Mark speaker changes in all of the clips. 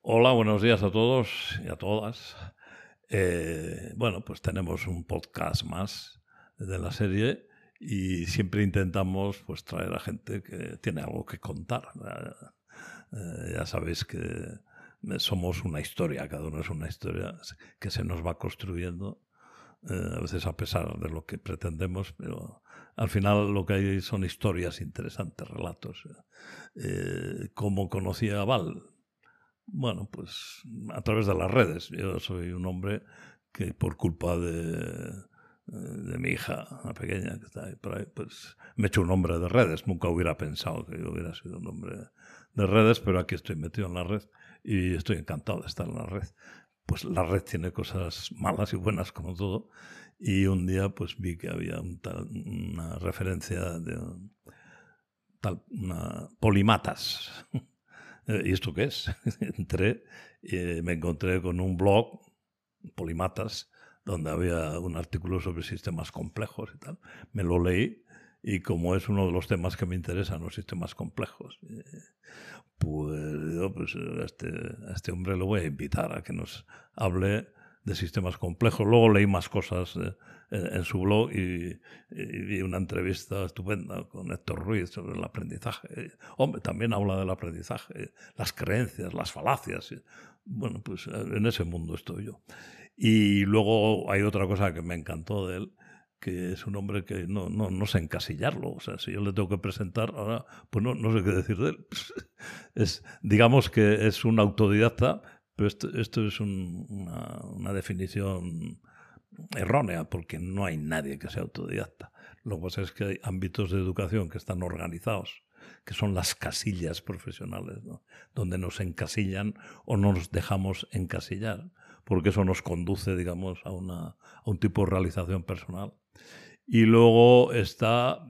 Speaker 1: Hola, buenos días a todos y a todas. Bueno, pues tenemos un podcast más de la serie y siempre intentamos pues traer a gente que tiene algo que contar. Ya sabéis que somos una historia, cada uno es una historia que se nos va construyendo, a veces a pesar de lo que pretendemos, pero al final lo que hay son historias interesantes, relatos. ¿Cómo conocí a Val? Bueno, pues a través de las redes. Yo soy un hombre que por culpa de mi hija, la pequeña que está ahí por ahí, pues me he hecho un hombre de redes. Nunca hubiera pensado que yo hubiera sido un hombre de redes, pero aquí estoy metido en la red y estoy encantado de estar en la red. Pues la red tiene cosas malas y buenas como todo. Y un día pues vi que había una referencia de una Polimatas. ¿Y esto qué es? Entré y me encontré con un blog, Polimatas, donde había un artículo sobre sistemas complejos y tal. Me lo leí y como es uno de los temas que me interesan, los sistemas complejos, pues yo a este hombre lo voy a invitar a que nos hable de sistemas complejos. Luego leí más cosas en su blog y vi una entrevista estupenda con Héctor Ruiz sobre el aprendizaje. Hombre, también habla del aprendizaje, las creencias, las falacias. Bueno, pues en ese mundo estoy yo. Y luego hay otra cosa que me encantó de él, que es un hombre que no sé encasillarlo. O sea, si yo le tengo que presentar ahora, pues no sé qué decir de él. Digamos que es un autodidacta, pero esto es una definición errónea, porque no hay nadie que sea autodidacta. Lo que pasa es que hay ámbitos de educación que están organizados, que son las casillas profesionales, ¿no? Donde nos encasillan o nos dejamos encasillar, porque eso nos conduce, digamos, a un tipo de realización personal. Y luego está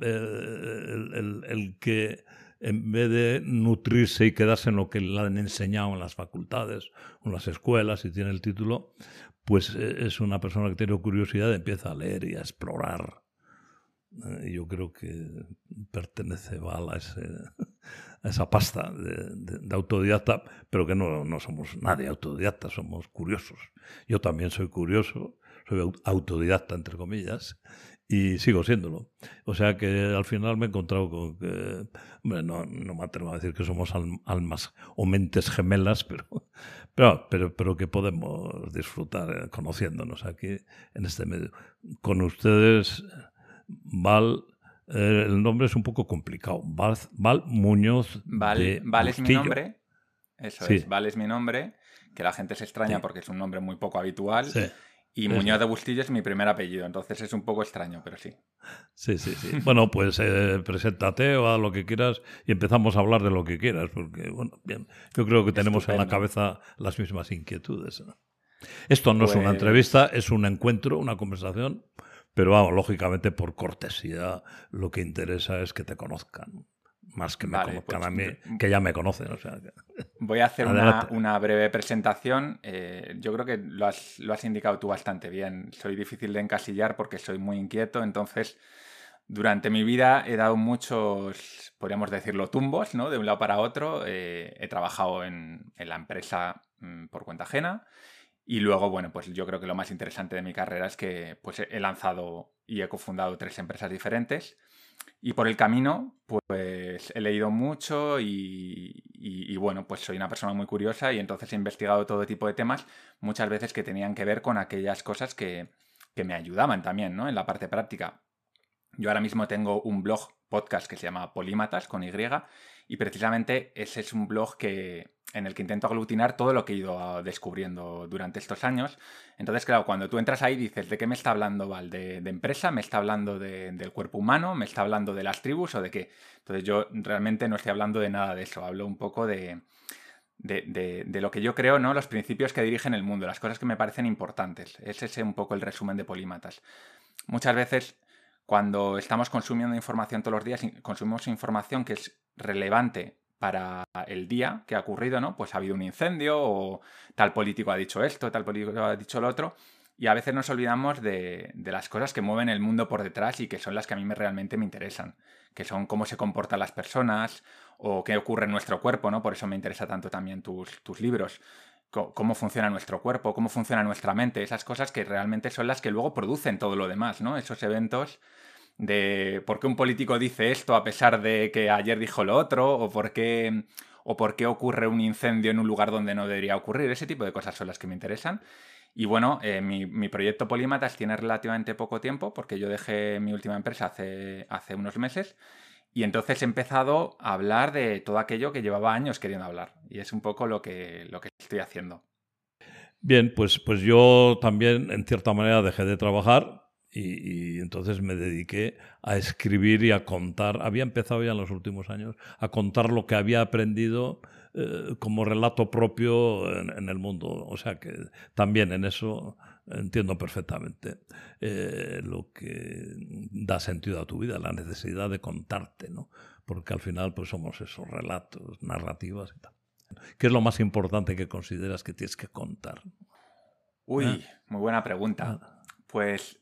Speaker 1: el que en vez de nutrirse y quedarse en lo que le han enseñado en las facultades o en las escuelas y tiene el título, pues es una persona que tiene curiosidad, empieza a leer y a explorar. Y yo creo que pertenece Val a esa pasta de autodidacta, pero que no somos nadie autodidacta, somos curiosos. Yo también soy curioso, soy autodidacta, entre comillas, y sigo siéndolo. O sea que al final me he encontrado con que, hombre, no me atrevo a decir que somos almas o mentes gemelas, pero que podemos disfrutar conociéndonos aquí en este medio. Con ustedes, Val, el nombre es un poco complicado. Val Muñoz de
Speaker 2: Val es mi
Speaker 1: Bustillo.
Speaker 2: nombre, eso es,
Speaker 1: Sí,
Speaker 2: Val es mi nombre, que la gente se extraña
Speaker 1: sí,
Speaker 2: porque es un nombre muy poco habitual,
Speaker 1: sí,
Speaker 2: y
Speaker 1: sí,
Speaker 2: Muñoz
Speaker 1: sí.
Speaker 2: de Bustillo es mi primer apellido, entonces es un poco extraño, pero sí.
Speaker 1: Sí, sí, sí. Bueno, pues preséntate o haz lo que quieras y empezamos a hablar de lo que quieras, porque, bueno, bien, yo creo que tenemos en la
Speaker 2: Estupendo.
Speaker 1: cabeza las mismas inquietudes, ¿no? Esto no es una entrevista,
Speaker 2: Pues,
Speaker 1: es un encuentro, una conversación, pero vamos, lógicamente por cortesía lo que interesa es que te conozcan, más que me
Speaker 2: vale,
Speaker 1: conozcan a
Speaker 2: pues
Speaker 1: mí, que ya me conocen, o sea,
Speaker 2: voy a hacer
Speaker 1: adelante.
Speaker 2: una breve presentación. Yo creo que lo has indicado tú bastante bien. Soy difícil de encasillar porque soy muy inquieto, entonces durante mi vida he dado muchos, podríamos decirlo, tumbos, ¿no? De un lado para otro. He trabajado en la empresa por cuenta ajena. Y luego, bueno, pues yo creo que lo más interesante de mi carrera es que pues, he lanzado y he cofundado 3 empresas diferentes. Y por el camino, pues he leído mucho y, bueno, pues soy una persona muy curiosa y entonces he investigado todo tipo de temas, muchas veces que tenían que ver con aquellas cosas que me ayudaban también, ¿no? En la parte práctica. Yo ahora mismo tengo un blog podcast que se llama Polímatas con Y y precisamente ese es un blog en el que intento aglutinar todo lo que he ido descubriendo durante estos años. Entonces, claro, cuando tú entras ahí dices, ¿de qué me está hablando Val? ¿De empresa? ¿Me está hablando del cuerpo humano? ¿Me está hablando de las tribus o de qué? Entonces yo realmente no estoy hablando de nada de eso, hablo un poco de lo que yo creo, ¿no? Los principios que dirigen el mundo, las cosas que me parecen importantes. Es ese un poco el resumen de Polímatas. Muchas veces cuando estamos consumiendo información todos los días, consumimos información que es relevante para el día que ha ocurrido, ¿no? Pues ha habido un incendio o tal político ha dicho esto, tal político ha dicho lo otro. Y a veces nos olvidamos de las cosas que mueven el mundo por detrás y que son las que a mí realmente me interesan, que son cómo se comportan las personas o qué ocurre en nuestro cuerpo, ¿no? Por eso me interesa tanto también tus libros. cómo funciona nuestro cuerpo, cómo funciona nuestra mente, esas cosas que realmente son las que luego producen todo lo demás, ¿no? Esos eventos de por qué un político dice esto a pesar de que ayer dijo lo otro, o por qué ocurre un incendio en un lugar donde no debería ocurrir. Ese tipo de cosas son las que me interesan. Y bueno, mi proyecto Polímatas tiene relativamente poco tiempo, porque yo dejé mi última empresa hace unos meses, y entonces he empezado a hablar de todo aquello que llevaba años queriendo hablar. Y es un poco lo que estoy haciendo.
Speaker 1: Bien, pues yo también, en cierta manera, dejé de trabajar y entonces me dediqué a escribir y a contar. Había empezado ya en los últimos años a contar lo que había aprendido como relato propio en el mundo. O sea que también en eso entiendo perfectamente lo que da sentido a tu vida, la necesidad de contarte, ¿no? Porque al final pues somos esos relatos, narrativas y tal. ¿Qué es lo más importante que consideras que tienes que contar? ¿Eh?
Speaker 2: Uy, muy buena pregunta.
Speaker 1: Ah,
Speaker 2: Pues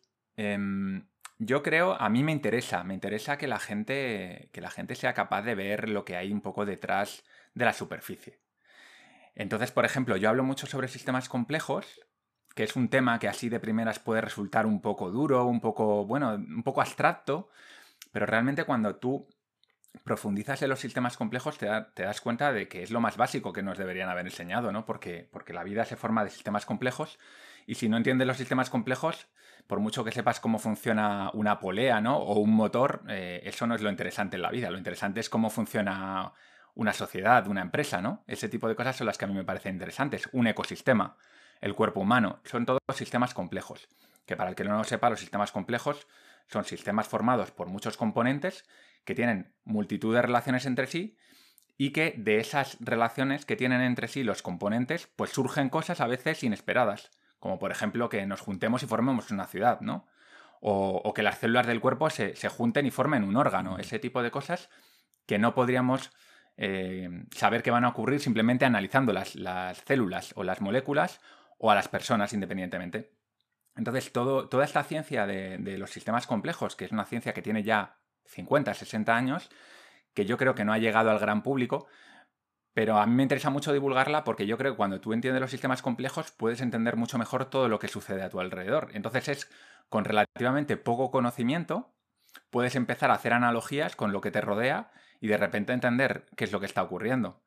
Speaker 2: yo creo, a mí me interesa que la gente sea capaz de ver lo que hay un poco detrás de la superficie. Entonces, por ejemplo, yo hablo mucho sobre sistemas complejos, que es un tema que así de primeras puede resultar un poco duro, un poco, bueno, un poco abstracto, pero realmente cuando tú profundizas en los sistemas complejos te das cuenta de que es lo más básico que nos deberían haber enseñado, ¿no? Porque la vida se forma de sistemas complejos y si no entiendes los sistemas complejos, por mucho que sepas cómo funciona una polea, ¿no? O un motor, eso no es lo interesante en la vida. Lo interesante es cómo funciona una sociedad, una empresa, ¿no? Ese tipo de cosas son las que a mí me parecen interesantes. Un ecosistema, el cuerpo humano, son todos sistemas complejos. Que para el que no lo sepa, los sistemas complejos son sistemas formados por muchos componentes que tienen multitud de relaciones entre sí y que de esas relaciones que tienen entre sí los componentes, pues surgen cosas a veces inesperadas, como por ejemplo que nos juntemos y formemos una ciudad, ¿no? O que las células del cuerpo se junten y formen un órgano, ese tipo de cosas que no podríamos saber que van a ocurrir simplemente analizando las células o las moléculas o a las personas independientemente. Entonces, toda esta ciencia de los sistemas complejos, que es una ciencia que tiene ya 50, 60 años, que yo creo que no ha llegado al gran público, pero a mí me interesa mucho divulgarla porque yo creo que cuando tú entiendes los sistemas complejos puedes entender mucho mejor todo lo que sucede a tu alrededor. Entonces es con relativamente poco conocimiento, puedes empezar a hacer analogías con lo que te rodea y de repente entender qué es lo que está ocurriendo.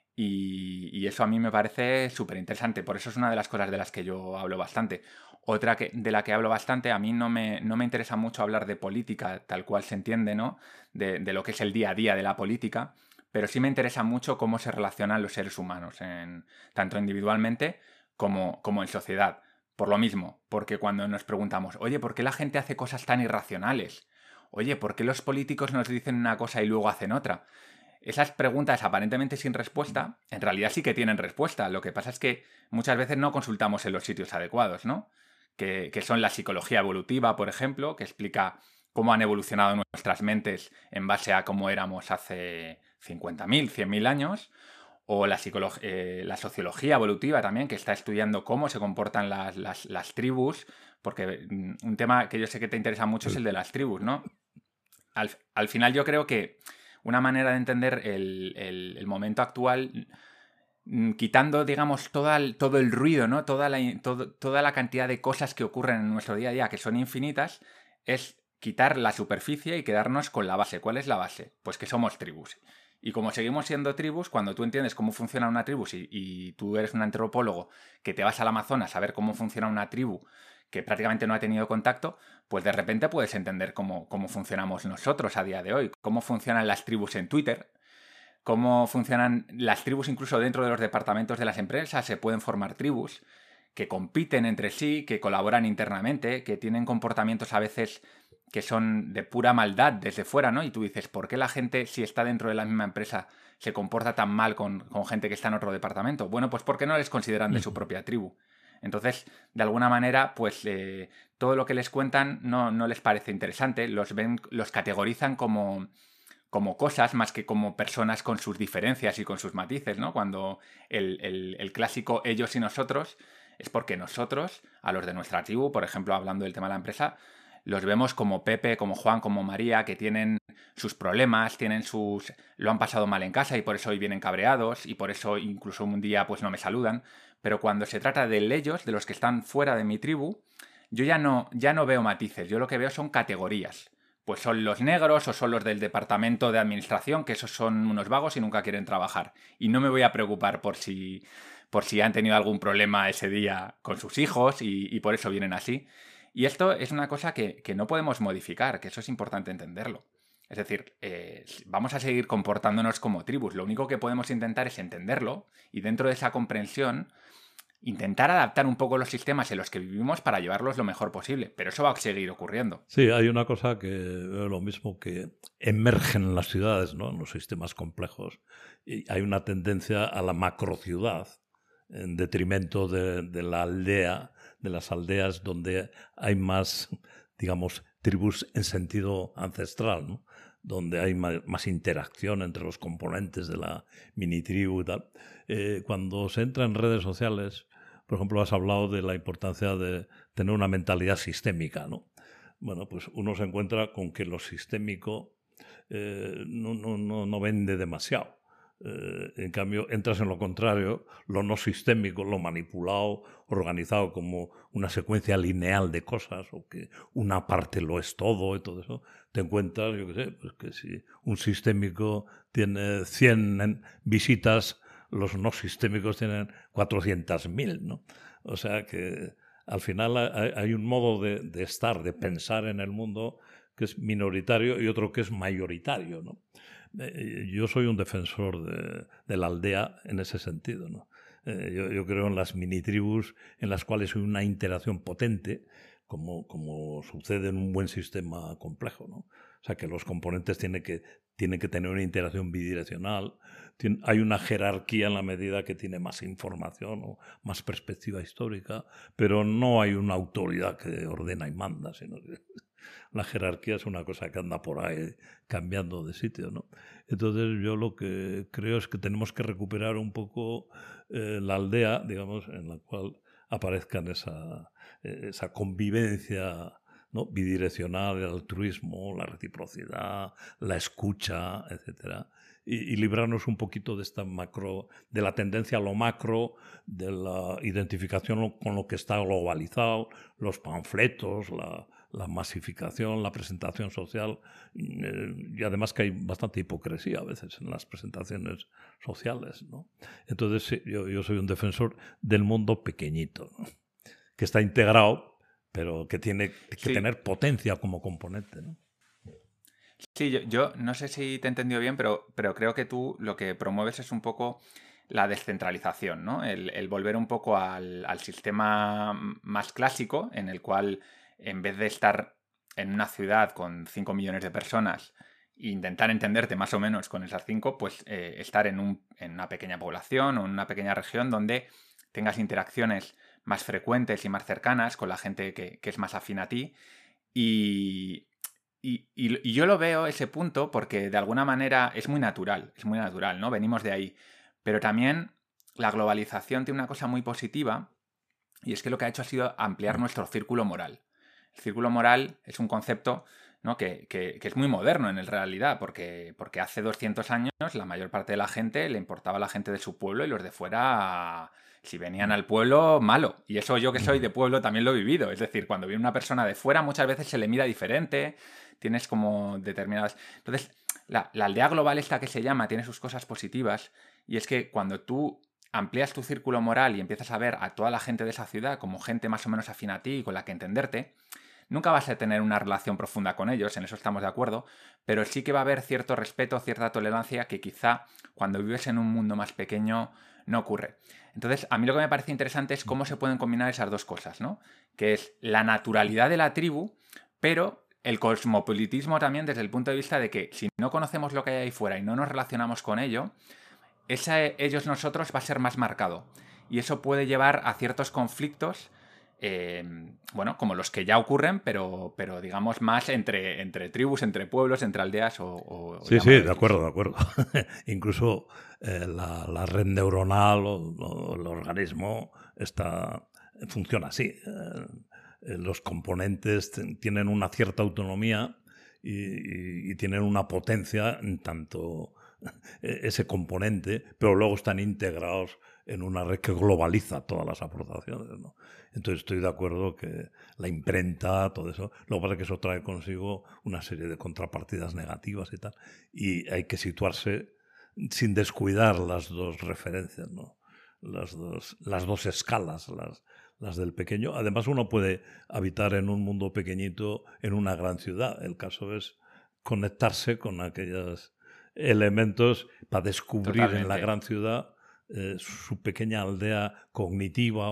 Speaker 2: Y eso a mí me parece súper interesante. Por eso es una de las cosas de las que yo hablo bastante. Otra de la que hablo bastante, a mí no me interesa mucho hablar de política tal cual se entiende, ¿no? De lo que es el día a día de la política, pero sí me interesa mucho cómo se relacionan los seres humanos, tanto individualmente como en sociedad. Por lo mismo, porque cuando nos preguntamos, oye, ¿por qué la gente hace cosas tan irracionales? Oye, ¿por qué los políticos nos dicen una cosa y luego hacen otra? Esas preguntas aparentemente sin respuesta, en realidad sí que tienen respuesta. Lo que pasa es que muchas veces no consultamos en los sitios adecuados, ¿no? Que son la psicología evolutiva, por ejemplo, que explica cómo han evolucionado nuestras mentes en base a cómo éramos hace 50.000, 100.000 años, o la sociología evolutiva también, que está estudiando cómo se comportan las tribus, porque un tema que yo sé que te interesa mucho es el de las tribus, ¿no? Al final yo creo que una manera de entender el momento actual, quitando, digamos, todo el ruido, ¿no? Toda la cantidad de cosas que ocurren en nuestro día a día, que son infinitas, es quitar la superficie y quedarnos con la base. ¿Cuál es la base? Pues que somos tribus. Y como seguimos siendo tribus, cuando tú entiendes cómo funciona una tribu, y tú eres un antropólogo que te vas al Amazonas a ver cómo funciona una tribu que prácticamente no ha tenido contacto, pues de repente puedes entender cómo funcionamos nosotros a día de hoy, cómo funcionan las tribus en Twitter, cómo funcionan las tribus incluso dentro de los departamentos de las empresas, se pueden formar tribus que compiten entre sí, que colaboran internamente, que tienen comportamientos a veces que son de pura maldad desde fuera, ¿no? Y tú dices, ¿por qué la gente, si está dentro de la misma empresa, se comporta tan mal con gente que está en otro departamento? Bueno, pues porque no les consideran de su propia tribu. Entonces, de alguna manera, pues todo lo que les cuentan no les parece interesante, los categorizan como cosas más que como personas con sus diferencias y con sus matices, ¿no? Cuando el clásico ellos y nosotros es porque nosotros, a los de nuestra tribu, por ejemplo, hablando del tema de la empresa, los vemos como Pepe, como Juan, como María, que tienen sus problemas, lo han pasado mal en casa y por eso hoy vienen cabreados y por eso incluso un día pues no me saludan. Pero cuando se trata de ellos, de los que están fuera de mi tribu, yo ya no veo matices, yo lo que veo son categorías. Pues son los negros o son los del departamento de administración, que esos son unos vagos y nunca quieren trabajar. Y no me voy a preocupar por si han tenido algún problema ese día con sus hijos y por eso vienen así. Y esto es una cosa que no podemos modificar, que eso es importante entenderlo. Es decir, vamos a seguir comportándonos como tribus. Lo único que podemos intentar es entenderlo y dentro de esa comprensión intentar adaptar un poco los sistemas en los que vivimos para llevarlos lo mejor posible. Pero eso va a seguir ocurriendo.
Speaker 1: Sí, hay una cosa que veo lo mismo que emergen en las ciudades, ¿no? En los sistemas complejos. Y hay una tendencia a la macrociudad en detrimento de la aldea, de las aldeas donde hay más, digamos, tribus en sentido ancestral, ¿no? Donde hay más interacción entre los componentes de la mini tribu y tal. Cuando se entra en redes sociales, por ejemplo, has hablado de la importancia de tener una mentalidad sistémica, ¿no? Bueno, pues uno se encuentra con que lo sistémico no vende demasiado. En cambio, entras en lo contrario, lo no sistémico, lo manipulado, organizado como una secuencia lineal de cosas, o que una parte lo es todo y todo eso, te encuentras, yo qué sé, pues que si un sistémico tiene 100 visitas, los no sistémicos tienen 400.000, ¿no? O sea que al final hay un modo de estar, de pensar en el mundo que es minoritario y otro que es mayoritario, ¿no? Yo soy un defensor de la aldea en ese sentido, ¿no? Yo creo en las mini tribus en las cuales hay una interacción potente, como sucede en un buen sistema complejo, ¿no? O sea, que los componentes tienen que tener una interacción bidireccional. Hay una jerarquía en la medida que tiene más información o más perspectiva histórica, pero no hay una autoridad que ordena y manda, sino que la jerarquía es una cosa que anda por ahí cambiando de sitio, ¿no? Entonces yo lo que creo es que tenemos que recuperar un poco la aldea, digamos, en la cual aparezcan esa convivencia, ¿no? Bidireccional, el altruismo, la reciprocidad, la escucha, etcétera, y librarnos un poquito de esta de la tendencia a lo macro, de la identificación con lo que está globalizado, los panfletos, la masificación, la presentación social, y además que hay bastante hipocresía a veces en las presentaciones sociales, ¿no? Entonces sí, yo soy un defensor del mundo pequeñito, ¿no? Que está integrado, pero que tiene que tener potencia como componente, ¿no?
Speaker 2: Sí, yo no sé si te he entendido bien, pero creo que tú lo que promueves es un poco la descentralización, ¿no? El volver un poco al sistema más clásico, en el cual en vez de estar en una ciudad con 5 millones de personas e intentar entenderte más o menos con esas 5, pues estar en una pequeña población o en una pequeña región donde tengas interacciones más frecuentes y más cercanas con la gente que es más afín a ti. Y yo lo veo ese punto porque de alguna manera es muy natural, ¿no? Venimos de ahí. Pero también la globalización tiene una cosa muy positiva y es que lo que ha hecho ha sido ampliar nuestro círculo moral. El círculo moral es un concepto, ¿no? que es muy moderno en realidad, porque hace 200 años la mayor parte de la gente le importaba a la gente de su pueblo y los de fuera, si venían al pueblo, malo. Y eso yo que soy de pueblo también lo he vivido. Es decir, cuando viene una persona de fuera muchas veces se le mira diferente, tienes como determinadas... Entonces, la aldea global esta que se llama tiene sus cosas positivas y es que cuando tú amplías tu círculo moral y empiezas a ver a toda la gente de esa ciudad como gente más o menos afín a ti y con la que entenderte, nunca vas a tener una relación profunda con ellos, en eso estamos de acuerdo, pero sí que va a haber cierto respeto, cierta tolerancia que quizá cuando vives en un mundo más pequeño no ocurre. Entonces, a mí lo que me parece interesante es cómo se pueden combinar esas dos cosas, ¿no? Que es la naturalidad de la tribu, pero el cosmopolitismo también desde el punto de vista de que si no conocemos lo que hay ahí fuera y no nos relacionamos con ello, ellos-nosotros va a ser más marcado. Y eso puede llevar a ciertos conflictos, bueno, como los que ya ocurren, pero digamos más entre tribus, entre pueblos, entre aldeas
Speaker 1: Sí, de acuerdo. Incluso la red neuronal o el organismo funciona así. Los componentes tienen una cierta autonomía y tienen una potencia en tanto ese componente, pero luego están integrados en una red que globaliza todas las aportaciones, ¿no? Entonces estoy de acuerdo que la imprenta, todo eso, lo que pasa es que eso trae consigo una serie de contrapartidas negativas y tal, y hay que situarse sin descuidar las dos referencias, ¿no? Las dos escalas, las del pequeño. Además, uno puede habitar en un mundo pequeñito en una gran ciudad. El caso es conectarse con aquellos elementos para descubrir en la gran ciudad su pequeña aldea cognitiva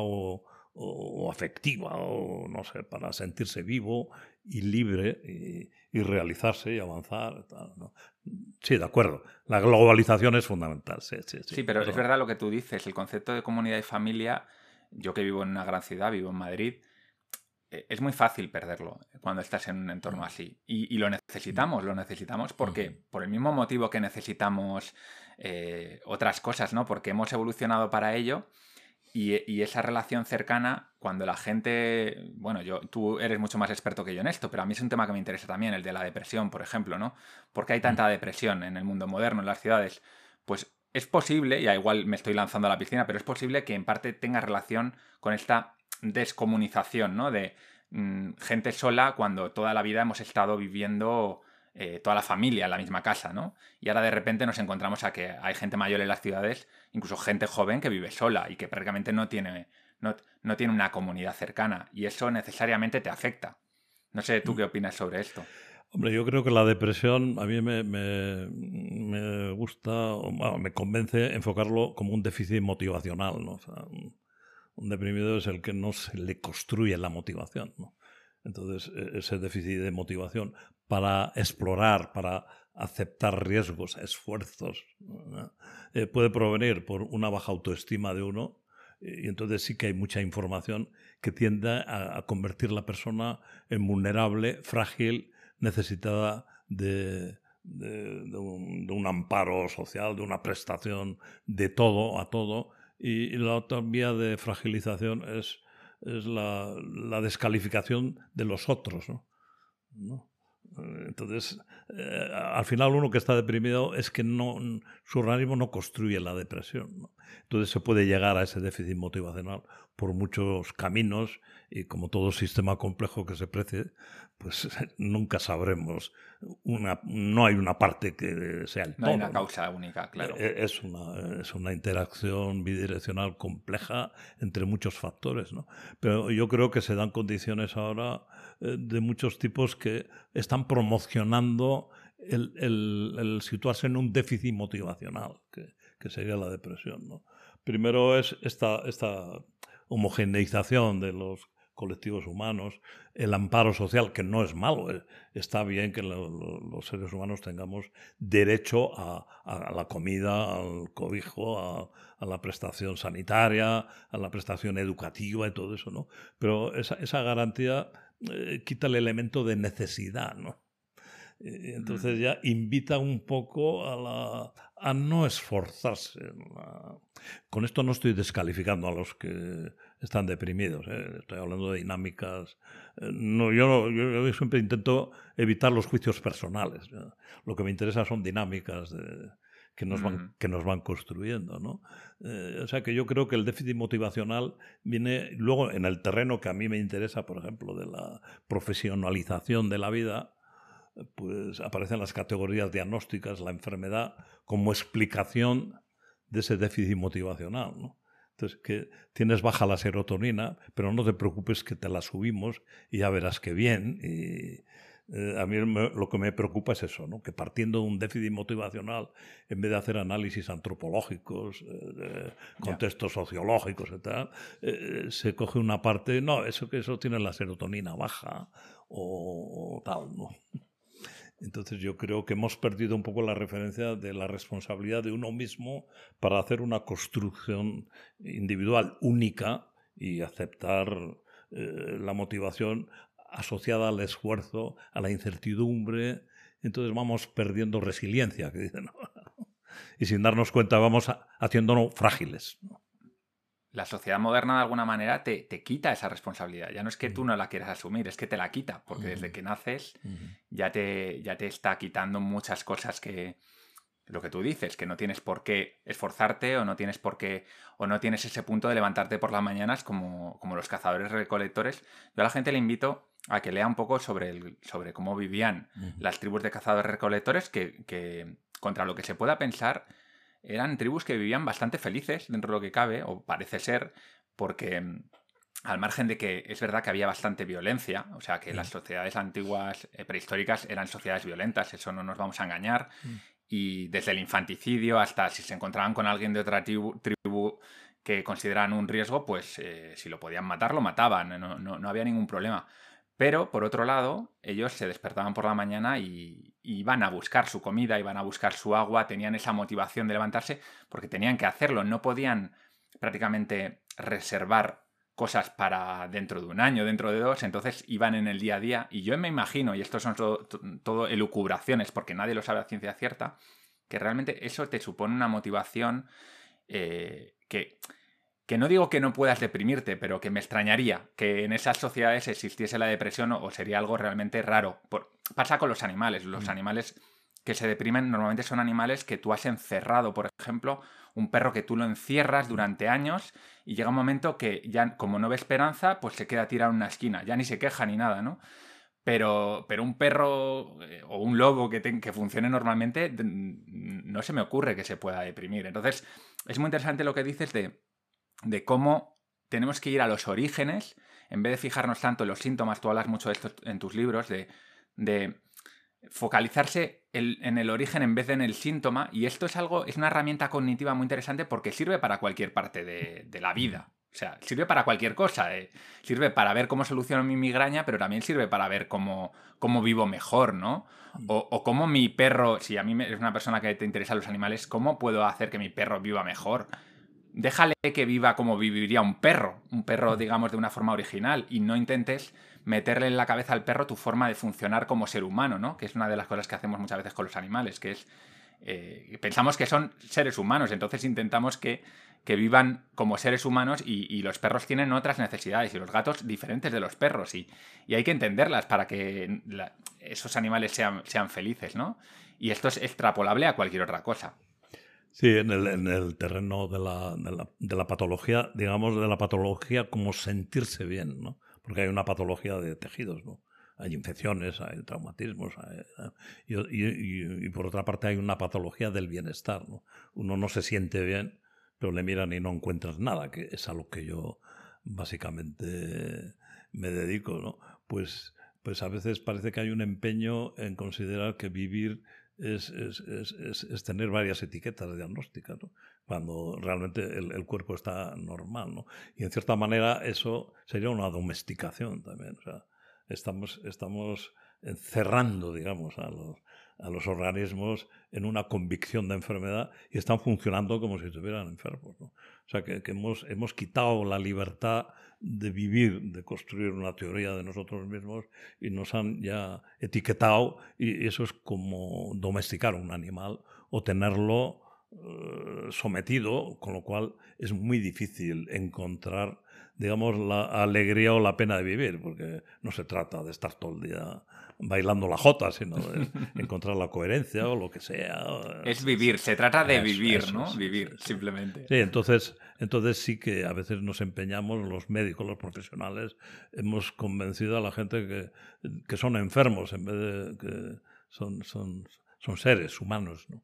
Speaker 1: o afectiva, o no sé, para sentirse vivo y libre y realizarse y avanzar. Tal, ¿no? Sí, de acuerdo. La globalización es fundamental.
Speaker 2: Sí, pero es verdad lo que tú dices. El concepto de comunidad y familia, yo que vivo en una gran ciudad, vivo en Madrid, es muy fácil perderlo cuando estás en un entorno así. Y lo necesitamos porque, por el mismo motivo que necesitamos otras cosas, ¿no? Porque hemos evolucionado para ello. Y esa relación cercana, cuando la gente... Bueno, tú eres mucho más experto que yo en esto, pero a mí es un tema que me interesa también, el de la depresión, por ejemplo, ¿no? ¿Por qué hay tanta depresión en el mundo moderno, en las ciudades? Pues es posible, ya igual me estoy lanzando a la piscina, pero es posible que en parte tenga relación con esta descomunización, ¿no? De gente sola cuando toda la vida hemos estado viviendo... toda la familia en la misma casa, ¿no? Y ahora de repente nos encontramos a que hay gente mayor en las ciudades, incluso gente joven que vive sola y que prácticamente no tiene una comunidad cercana. Y eso necesariamente te afecta. No sé, ¿tú qué opinas sobre esto?
Speaker 1: Hombre, yo creo que la depresión a mí me gusta, bueno, me convence enfocarlo como un déficit motivacional, ¿no? O sea, un deprimido es el que no se le construye la motivación, ¿no? Entonces, ese déficit de motivación para explorar, para aceptar riesgos, esfuerzos, ¿no? Puede provenir por una baja autoestima de uno, y entonces sí que hay mucha información que tiende a convertir la persona en vulnerable, frágil, necesitada de un amparo social, de una prestación de todo a todo. Y la otra vía de fragilización es la descalificación de los otros, ¿no? Entonces, al final uno que está deprimido es que su organismo no construye la depresión, ¿no? Entonces se puede llegar a ese déficit motivacional por muchos caminos y como todo sistema complejo que se precie, pues nunca sabremos. No hay una parte que sea el todo.
Speaker 2: No hay una causa única, claro.
Speaker 1: Es una interacción bidireccional compleja entre muchos factores, ¿no? Pero yo creo que se dan condiciones ahora de muchos tipos que están promocionando el situarse en un déficit motivacional, que sería la depresión, ¿no? Primero es esta homogeneización de los colectivos humanos, el amparo social, que no es malo, está bien que los seres humanos tengamos derecho a la comida, al cobijo, a la prestación sanitaria, a la prestación educativa y todo eso, ¿no? Pero esa garantía quita el elemento de necesidad, ¿no? Entonces ya invita un poco a no esforzarse. Con esto no estoy descalificando a los que están deprimidos, ¿eh? Estoy hablando de dinámicas. Yo siempre intento evitar los juicios personales, ¿no? Lo que me interesa son dinámicas que nos van construyendo, ¿no? O sea que yo creo que el déficit motivacional viene luego en el terreno que a mí me interesa, por ejemplo, de la profesionalización de la vida. Pues aparecen las categorías diagnósticas, la enfermedad, como explicación de ese déficit motivacional, ¿no? Entonces, que tienes baja la serotonina, pero no te preocupes que te la subimos y ya verás que bien. Y a mí lo que me preocupa es eso, ¿no? Que partiendo de un déficit motivacional, en vez de hacer análisis antropológicos, de contextos sociológicos, etc., se coge una parte, no, eso tiene la serotonina baja o tal, ¿no? Entonces yo creo que hemos perdido un poco la referencia de la responsabilidad de uno mismo para hacer una construcción individual única y aceptar la motivación asociada al esfuerzo, a la incertidumbre. Entonces vamos perdiendo resiliencia, que dicen, ¿no? Y sin darnos cuenta vamos haciéndonos frágiles, ¿no?
Speaker 2: la sociedad moderna de alguna manera te quita esa responsabilidad. Ya no es que tú
Speaker 1: Ujú,
Speaker 2: no la quieras asumir, es que te la quita, porque desde
Speaker 1: ujú,
Speaker 2: que naces
Speaker 1: ujú,
Speaker 2: ya te está quitando muchas cosas que, lo que tú dices, que no tienes por qué esforzarte o no tienes por qué, o no tienes ese punto de levantarte por las mañanas como los cazadores recolectores. Yo a la gente le invito a que lea un poco sobre cómo vivían
Speaker 1: ujú.
Speaker 2: las tribus de cazadores recolectores, que contra lo que se pueda pensar, eran tribus que vivían bastante felices dentro de lo que cabe, o parece ser, porque al margen de que es verdad que había bastante violencia, o sea que las
Speaker 1: Sí.
Speaker 2: sociedades antiguas, prehistóricas, eran sociedades violentas, eso no nos vamos a engañar,
Speaker 1: Mm.
Speaker 2: y desde el infanticidio hasta si se encontraban con alguien de otra tribu que consideraban un riesgo, pues si lo podían matar, lo mataban, no había ningún problema. Pero, por otro lado, ellos se despertaban por la mañana y iban a buscar su comida, iban a buscar su agua, tenían esa motivación de levantarse porque tenían que hacerlo, no podían prácticamente reservar cosas para dentro de un año, dentro de dos, entonces iban en el día a día. Y yo me imagino, y esto son todo elucubraciones porque nadie lo sabe a ciencia cierta, que realmente eso te supone una motivación que no digo que no puedas deprimirte, pero que me extrañaría que en esas sociedades existiese la depresión o sería algo realmente raro. Pasa con los animales. Los
Speaker 1: Mm.
Speaker 2: animales que se deprimen normalmente son animales que tú has encerrado. Por ejemplo, un perro que tú lo encierras
Speaker 1: Mm.
Speaker 2: durante años y llega un momento que ya, como no ve esperanza, pues se queda tirado en una esquina. Ya ni se queja ni nada, ¿no? Pero un perro o un lobo que funcione normalmente, no se me ocurre que se pueda deprimir. Entonces, es muy interesante lo que dices de cómo tenemos que ir a los orígenes, en vez de fijarnos tanto en los síntomas. Tú hablas mucho de esto en tus libros, de focalizarse en el origen en vez de en el síntoma, y esto es una herramienta cognitiva muy interesante porque sirve para cualquier parte de la
Speaker 1: Mm.
Speaker 2: vida. O sea, sirve para cualquier cosa. Sirve para ver cómo soluciono mi migraña, pero también sirve para ver cómo vivo mejor, ¿no?
Speaker 1: Mm.
Speaker 2: O cómo mi perro, si a mí eres una persona que te interesan los animales, ¿cómo puedo hacer que mi perro viva mejor? Déjale que viva como viviría un perro,
Speaker 1: Mm.
Speaker 2: digamos, de una forma original, y no intentes meterle en la cabeza al perro tu forma de funcionar como ser humano, ¿no? Que es una de las cosas que hacemos muchas veces con los animales, que es pensamos que son seres humanos, entonces intentamos que vivan como seres humanos, y los perros tienen otras necesidades y los gatos diferentes de los perros, y hay que entenderlas para que esos animales sean felices, ¿no? Y esto es extrapolable a cualquier otra cosa.
Speaker 1: Sí, en el terreno de la patología, digamos, de la patología como sentirse bien, ¿no? Porque hay una patología de tejidos, ¿no? Hay infecciones, hay traumatismos, y por otra parte hay una patología del bienestar, ¿no? Uno no se siente bien, pero le miran y no encuentras nada, que es a lo que yo básicamente me dedico, ¿no? Pues a veces parece que hay un empeño en considerar que vivir es tener varias etiquetas diagnósticas, ¿no? Cuando realmente el cuerpo está normal, ¿no? Y en cierta manera eso sería una domesticación también. O sea, estamos encerrando, digamos, a los organismos en una convicción de enfermedad y están funcionando como si estuvieran enfermos, ¿no? O sea, que hemos quitado la libertad de vivir, de construir una teoría de nosotros mismos, y nos han ya etiquetado, y eso es como domesticar un animal o tenerlo sometido, con lo cual es muy difícil encontrar, digamos, la alegría o la pena de vivir, porque no se trata de estar todo el día bailando la jota, sino de encontrar la coherencia o lo que sea.
Speaker 2: Es vivir, se trata de vivir,
Speaker 1: Eso
Speaker 2: ¿no?
Speaker 1: es, sí,
Speaker 2: Vivir,
Speaker 1: sí.
Speaker 2: simplemente.
Speaker 1: Sí, entonces sí que a veces nos empeñamos, los médicos, los profesionales, hemos convencido a la gente que son enfermos en vez de que son seres humanos, ¿no?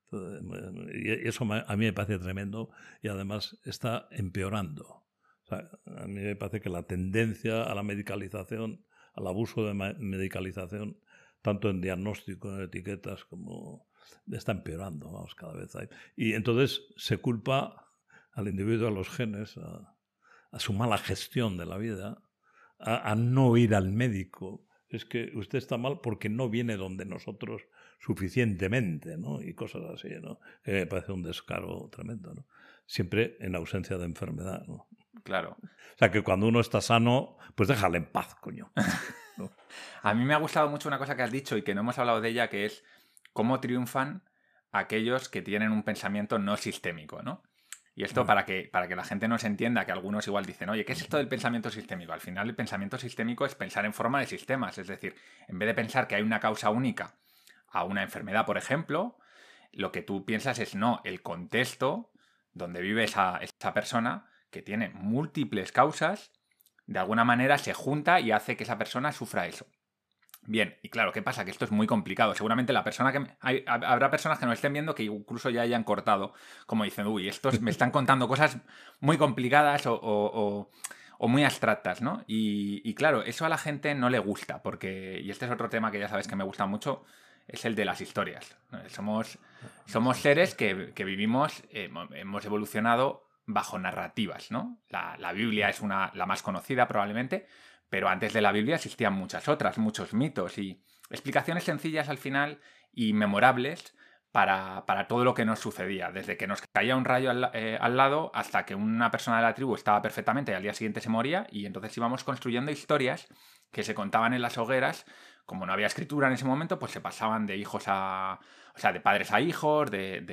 Speaker 1: Y eso a mí me parece tremendo, y además está empeorando. O sea, a mí me parece que la tendencia a la medicalización, al abuso de medicalización, tanto en diagnóstico, en etiquetas, como está empeorando, vamos, cada vez hay. Y entonces se culpa al individuo, a los genes, a su mala gestión de la vida, a no ir al médico. Es que usted está mal porque no viene donde nosotros suficientemente, ¿no? Y cosas así, ¿no? Me parece un descaro tremendo, ¿no? Siempre en ausencia de enfermedad, ¿no?
Speaker 2: Claro.
Speaker 1: O sea, que cuando uno está sano, pues déjale en paz, coño, ¿no?
Speaker 2: A mí me ha gustado mucho una cosa que has dicho y que no hemos hablado de ella, que es cómo triunfan aquellos que tienen un pensamiento no sistémico, ¿no? Y esto para que la gente nos entienda, que algunos igual dicen, oye, ¿qué es esto del pensamiento sistémico? Al final el pensamiento sistémico es pensar en forma de sistemas, es decir, en vez de pensar que hay una causa única a una enfermedad, por ejemplo, lo que tú piensas es, no, el contexto donde vive esa persona, que tiene múltiples causas, de alguna manera se junta y hace que esa persona sufra eso. Bien, y claro, ¿qué pasa? Que esto es muy complicado. Seguramente habrá personas que nos estén viendo que incluso ya hayan cortado, como dicen, uy, estos me están contando cosas muy complicadas o muy abstractas, ¿no? Y claro, eso a la gente no le gusta, porque, y este es otro tema que ya sabes que me gusta mucho, es el de las historias. Somos seres que vivimos, hemos evolucionado bajo narrativas, ¿no? La Biblia es la más conocida probablemente, pero antes de la Biblia existían muchas otras, muchos mitos y explicaciones sencillas al final y memorables para todo lo que nos sucedía. Desde que nos caía un rayo al lado hasta que una persona de la tribu estaba perfectamente y al día siguiente se moría, y entonces íbamos construyendo historias que se contaban en las hogueras. Como no había escritura en ese momento, pues se pasaban de hijos a... O sea, de padres a hijos,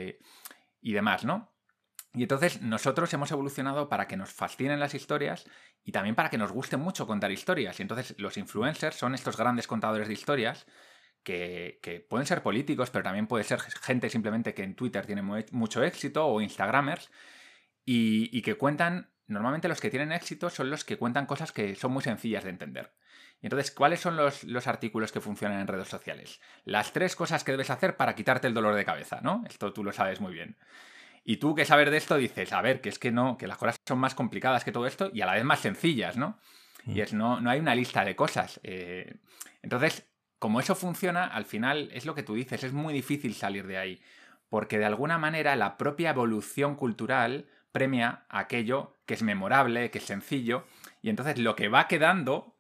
Speaker 2: y demás, ¿no? Y entonces nosotros hemos evolucionado para que nos fascinen las historias y también para que nos guste mucho contar historias. Y entonces los influencers son estos grandes contadores de historias que pueden ser políticos, pero también puede ser gente simplemente que en Twitter tiene mucho éxito, o Instagramers, y que cuentan... Normalmente los que tienen éxito son los que cuentan cosas que son muy sencillas de entender. Y entonces, ¿cuáles son los artículos que funcionan en redes sociales? Las 3 cosas que debes hacer para quitarte el dolor de cabeza, ¿no? Esto tú lo sabes muy bien. Y tú que saber de esto dices, a ver, que es que no, que las cosas son más complicadas que todo esto y a la vez más sencillas, ¿no? Y no hay una lista de cosas. Entonces, como eso funciona, al final es lo que tú dices, es muy difícil salir de ahí. Porque de alguna manera la propia evolución cultural premia aquello que es memorable, que es sencillo. Y entonces lo que va quedando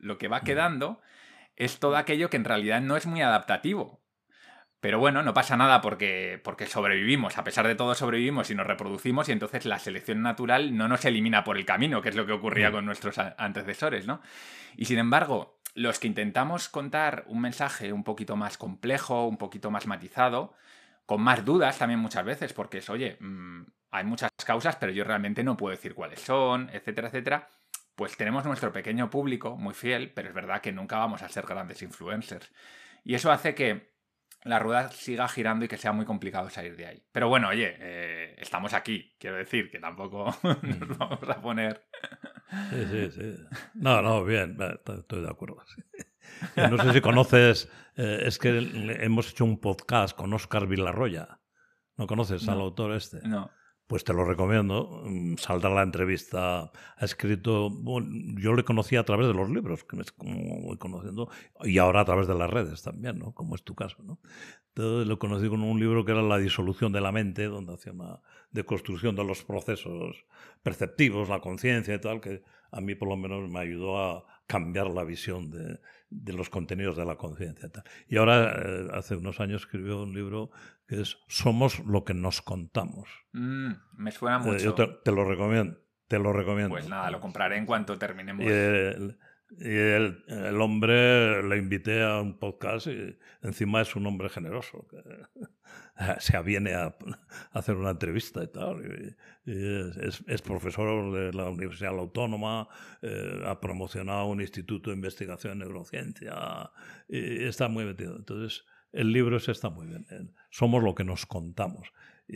Speaker 2: es todo aquello que en realidad no es muy adaptativo. Pero bueno, no pasa nada porque sobrevivimos. A pesar de todo sobrevivimos y nos reproducimos, y entonces la selección natural no nos elimina por el camino, que es lo que ocurría con nuestros antecesores, ¿no? Y sin embargo, los que intentamos contar un mensaje un poquito más complejo, un poquito más matizado, con más dudas también muchas veces, porque es, oye, hay muchas causas, pero yo realmente no puedo decir cuáles son, etcétera, etcétera. Pues tenemos nuestro pequeño público muy fiel, pero es verdad que nunca vamos a ser grandes influencers. Y eso hace que la rueda siga girando y que sea muy complicado salir de ahí. Pero bueno, oye, estamos aquí. Quiero decir que tampoco nos vamos a poner...
Speaker 1: Sí. No, bien, estoy de acuerdo. Sí. No sé si conoces, es que hemos hecho un podcast con Óscar Villarroya. ¿No conoces al autor este?
Speaker 2: No.
Speaker 1: Pues te lo recomiendo, saldrá la entrevista. Ha escrito, bueno, yo le conocí a través de los libros, que como voy conociendo, y ahora a través de las redes también, ¿no? Como es tu caso, ¿no? Entonces lo conocí con un libro que era La disolución de la mente, donde hacía una deconstrucción de los procesos perceptivos, la conciencia y tal, que a mí por lo menos me ayudó a cambiar la visión de los contenidos de la conciencia. Y ahora, hace unos años, escribió un libro que es Somos lo que nos contamos.
Speaker 2: Me suena mucho.
Speaker 1: Yo te lo recomiendo. Te lo recomiendo.
Speaker 2: Pues nada, lo compraré en cuanto terminemos.
Speaker 1: Y el hombre le invité a un podcast y encima es un hombre generoso. Que se aviene a hacer una entrevista y tal. Es profesor de la Universidad Autónoma, ha promocionado un instituto de investigación en neurociencia y está muy metido. Entonces, el libro ese está muy bien. Somos lo que nos contamos.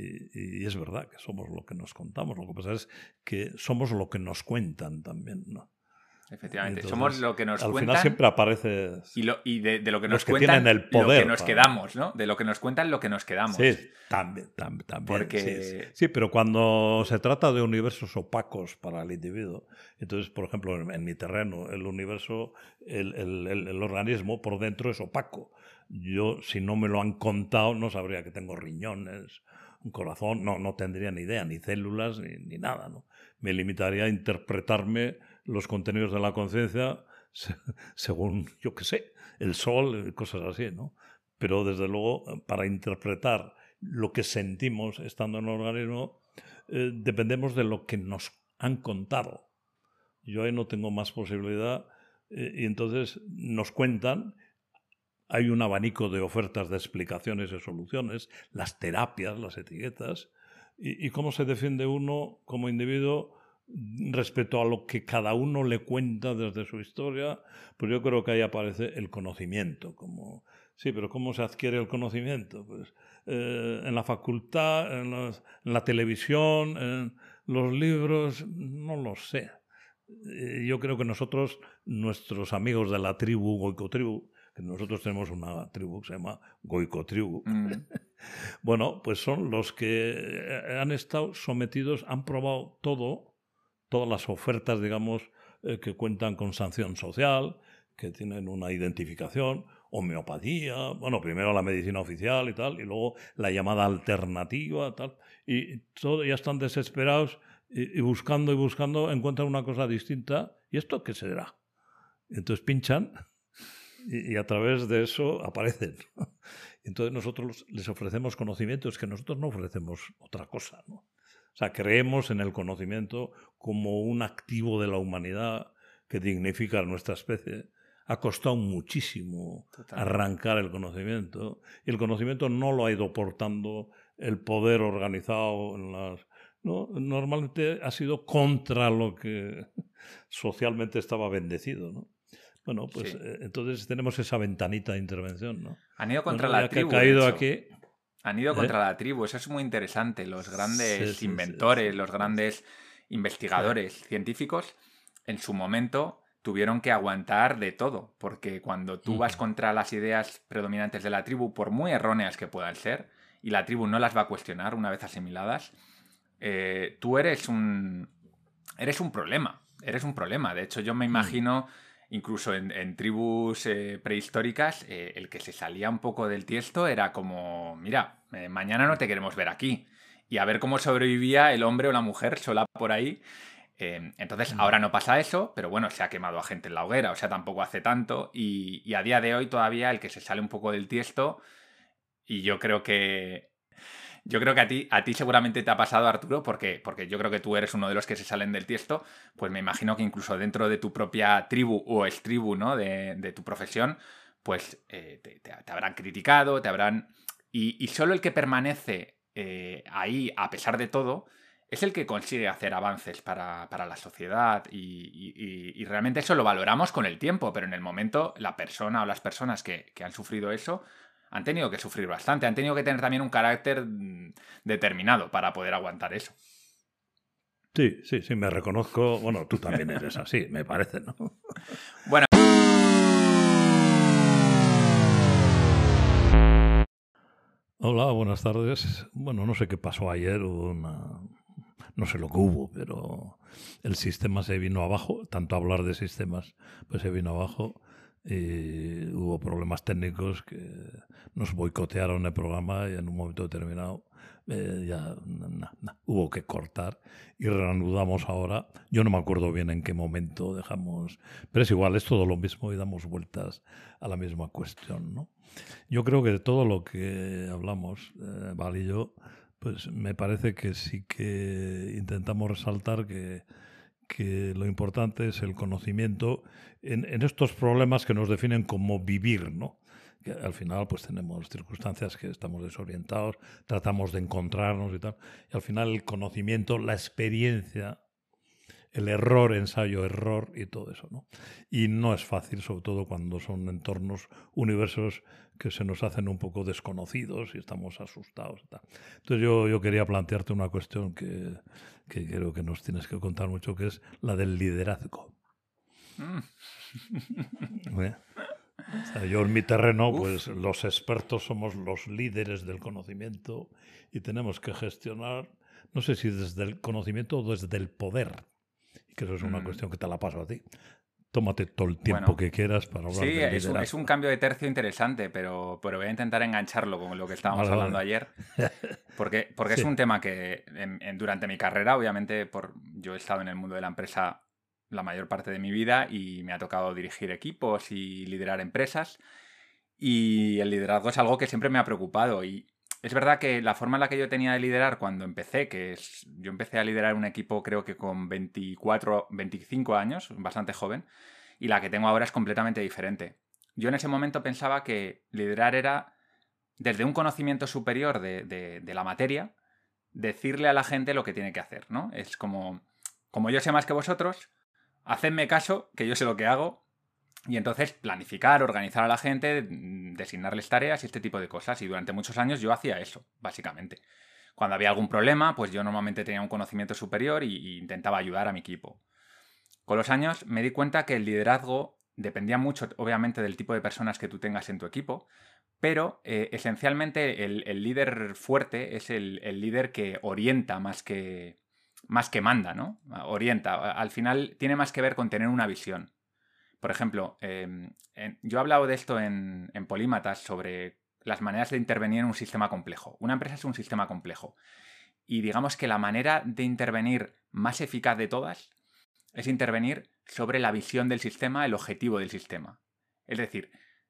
Speaker 1: Y es verdad que somos lo que nos contamos. Lo que pasa es que somos lo que nos cuentan también, ¿no?
Speaker 2: Efectivamente,
Speaker 1: entonces,
Speaker 2: somos lo que nos cuentan.
Speaker 1: Al final siempre aparece.
Speaker 2: Y de lo que nos
Speaker 1: que
Speaker 2: cuentan,
Speaker 1: tienen el poder,
Speaker 2: lo que nos quedamos, ¿no? De lo que nos cuentan, lo que nos quedamos.
Speaker 1: Sí, también.
Speaker 2: Porque...
Speaker 1: Sí, pero cuando se trata de universos opacos para el individuo, entonces, por ejemplo, en mi terreno, el universo, el organismo por dentro es opaco. Yo, si no me lo han contado, no sabría que tengo riñones, un corazón, no tendría ni idea, ni células, ni nada, ¿no? Me limitaría a interpretarme los contenidos de la conciencia según, yo qué sé, el sol, cosas así, ¿no? Pero desde luego, para interpretar lo que sentimos estando en el organismo, dependemos de lo que nos han contado. Yo ahí no tengo más posibilidad, y entonces nos cuentan. Hay un abanico de ofertas de explicaciones y soluciones, las terapias, las etiquetas, y cómo se defiende uno como individuo respecto a lo que cada uno le cuenta desde su historia, pues yo creo que ahí aparece el conocimiento. Sí, pero ¿cómo se adquiere el conocimiento? Pues en la facultad, en la televisión, en los libros, no lo sé. Yo creo que nosotros, nuestros amigos de la tribu, Goicotribu, que nosotros tenemos una tribu que se llama Goicotribu, bueno, pues son los que han estado sometidos, han probado todas las ofertas, digamos, que cuentan con sanción social, que tienen una identificación, homeopatía, bueno, primero la medicina oficial y tal, y luego la llamada alternativa, tal, y todo, ya están desesperados y buscando, encuentran una cosa distinta. ¿Y esto qué será? Entonces pinchan y a través de eso aparecen. Entonces nosotros les ofrecemos conocimientos, que nosotros no ofrecemos otra cosa, ¿no? O sea, creemos en el conocimiento como un activo de la humanidad que dignifica a nuestra especie. Ha costado muchísimo arrancar el conocimiento, y el conocimiento no lo ha ido portando el poder organizado en las... ¿no? Normalmente ha sido contra lo que socialmente estaba bendecido, ¿no? Bueno, pues
Speaker 2: Sí.
Speaker 1: entonces tenemos esa ventanita de intervención, ¿no?
Speaker 2: Han ido contra
Speaker 1: Bueno,
Speaker 2: la
Speaker 1: ya que ha
Speaker 2: tribu, de
Speaker 1: caído
Speaker 2: hecho.
Speaker 1: aquí...
Speaker 2: Han ido contra la tribu, eso es muy interesante. Los grandes
Speaker 1: Sí,
Speaker 2: inventores, los grandes investigadores científicos, en su momento tuvieron que aguantar de todo, porque cuando tú vas contra las ideas predominantes de la tribu, por muy erróneas que puedan ser, y la tribu no las va a cuestionar una vez asimiladas, tú eres un problema. Eres un problema. De hecho, yo me imagino, incluso en tribus prehistóricas, el que se salía un poco del tiesto era como, mira, mañana no te queremos ver aquí. Y a ver cómo sobrevivía el hombre o la mujer sola por ahí. Entonces, ahora no pasa eso, pero bueno, se ha quemado a gente en la hoguera, o sea, tampoco hace tanto. Y a día de hoy todavía el que se sale un poco del tiesto, y yo creo que a ti seguramente te ha pasado, Arturo, porque yo creo que tú eres uno de los que se salen del tiesto, pues me imagino que incluso dentro de tu propia tribu o estribu, ¿no? de tu profesión, pues te habrán criticado, te habrán... Y solo el que permanece ahí, a pesar de todo, es el que consigue hacer avances para la sociedad y realmente eso lo valoramos con el tiempo, pero en el momento la persona o las personas que han sufrido eso han tenido que sufrir bastante, han tenido que tener también un carácter determinado para poder aguantar eso.
Speaker 1: Sí, me reconozco. Bueno, tú también eres así, me parece, ¿no?
Speaker 2: Bueno.
Speaker 1: Hola, buenas tardes. Bueno, no sé qué pasó ayer, no sé lo que hubo, pero el sistema se vino abajo, tanto hablar de sistemas, pues se vino abajo. Y hubo problemas técnicos que nos boicotearon el programa y en un momento determinado hubo que cortar y reanudamos ahora. Yo no me acuerdo bien en qué momento dejamos, pero es igual, es todo lo mismo y damos vueltas a la misma cuestión, ¿no? Yo creo que de todo lo que hablamos, Val y yo, pues me parece que sí que intentamos resaltar que lo importante es el conocimiento en estos problemas que nos definen como vivir, ¿no? Que al final pues tenemos circunstancias que estamos desorientados, tratamos de encontrarnos y tal, y al final el conocimiento, la experiencia, el error, ensayo, error y todo eso, ¿no? Y no es fácil, sobre todo cuando son entornos, universos que se nos hacen un poco desconocidos y estamos asustados y tal. Entonces yo quería plantearte una cuestión que creo que nos tienes que contar mucho, que es la del liderazgo. O sea, yo en mi terreno, pues los expertos somos los líderes del conocimiento y tenemos que gestionar, no sé si desde el conocimiento o desde el poder. Y que eso es una cuestión que te la paso a ti. Tómate todo el tiempo que quieras para hablar del liderazgo.
Speaker 2: Sí, es un cambio de tercio interesante, pero voy a intentar engancharlo con lo que estábamos hablando ayer. Porque es un tema que durante mi carrera, obviamente, yo he estado en el mundo de la empresa la mayor parte de mi vida y me ha tocado dirigir equipos y liderar empresas. Y el liderazgo es algo que siempre me ha preocupado. Y es verdad que la forma en la que yo tenía de liderar cuando empecé, yo empecé a liderar un equipo creo que con 24, 25 años, bastante joven, y la que tengo ahora es completamente diferente. Yo en ese momento pensaba que liderar era desde un conocimiento superior de la materia, decirle a la gente lo que tiene que hacer, ¿no? Es como yo sé más que vosotros, hacedme caso, que yo sé lo que hago, y entonces planificar, organizar a la gente, designarles tareas y este tipo de cosas. Y durante muchos años yo hacía eso, básicamente. Cuando había algún problema, pues yo normalmente tenía un conocimiento superior y intentaba ayudar a mi equipo. Con los años me di cuenta que el liderazgo dependía mucho, obviamente, del tipo de personas que tú tengas en tu equipo, pero esencialmente el líder fuerte es el líder que orienta más que manda, ¿no? Orienta. Al final tiene más que ver con tener una visión. Por ejemplo, yo he hablado de esto en Polímatas sobre las maneras de intervenir en un sistema complejo. Una empresa es un sistema complejo. Y digamos que la manera de intervenir más eficaz de todas es intervenir sobre la visión del sistema, el objetivo del sistema. Es decir,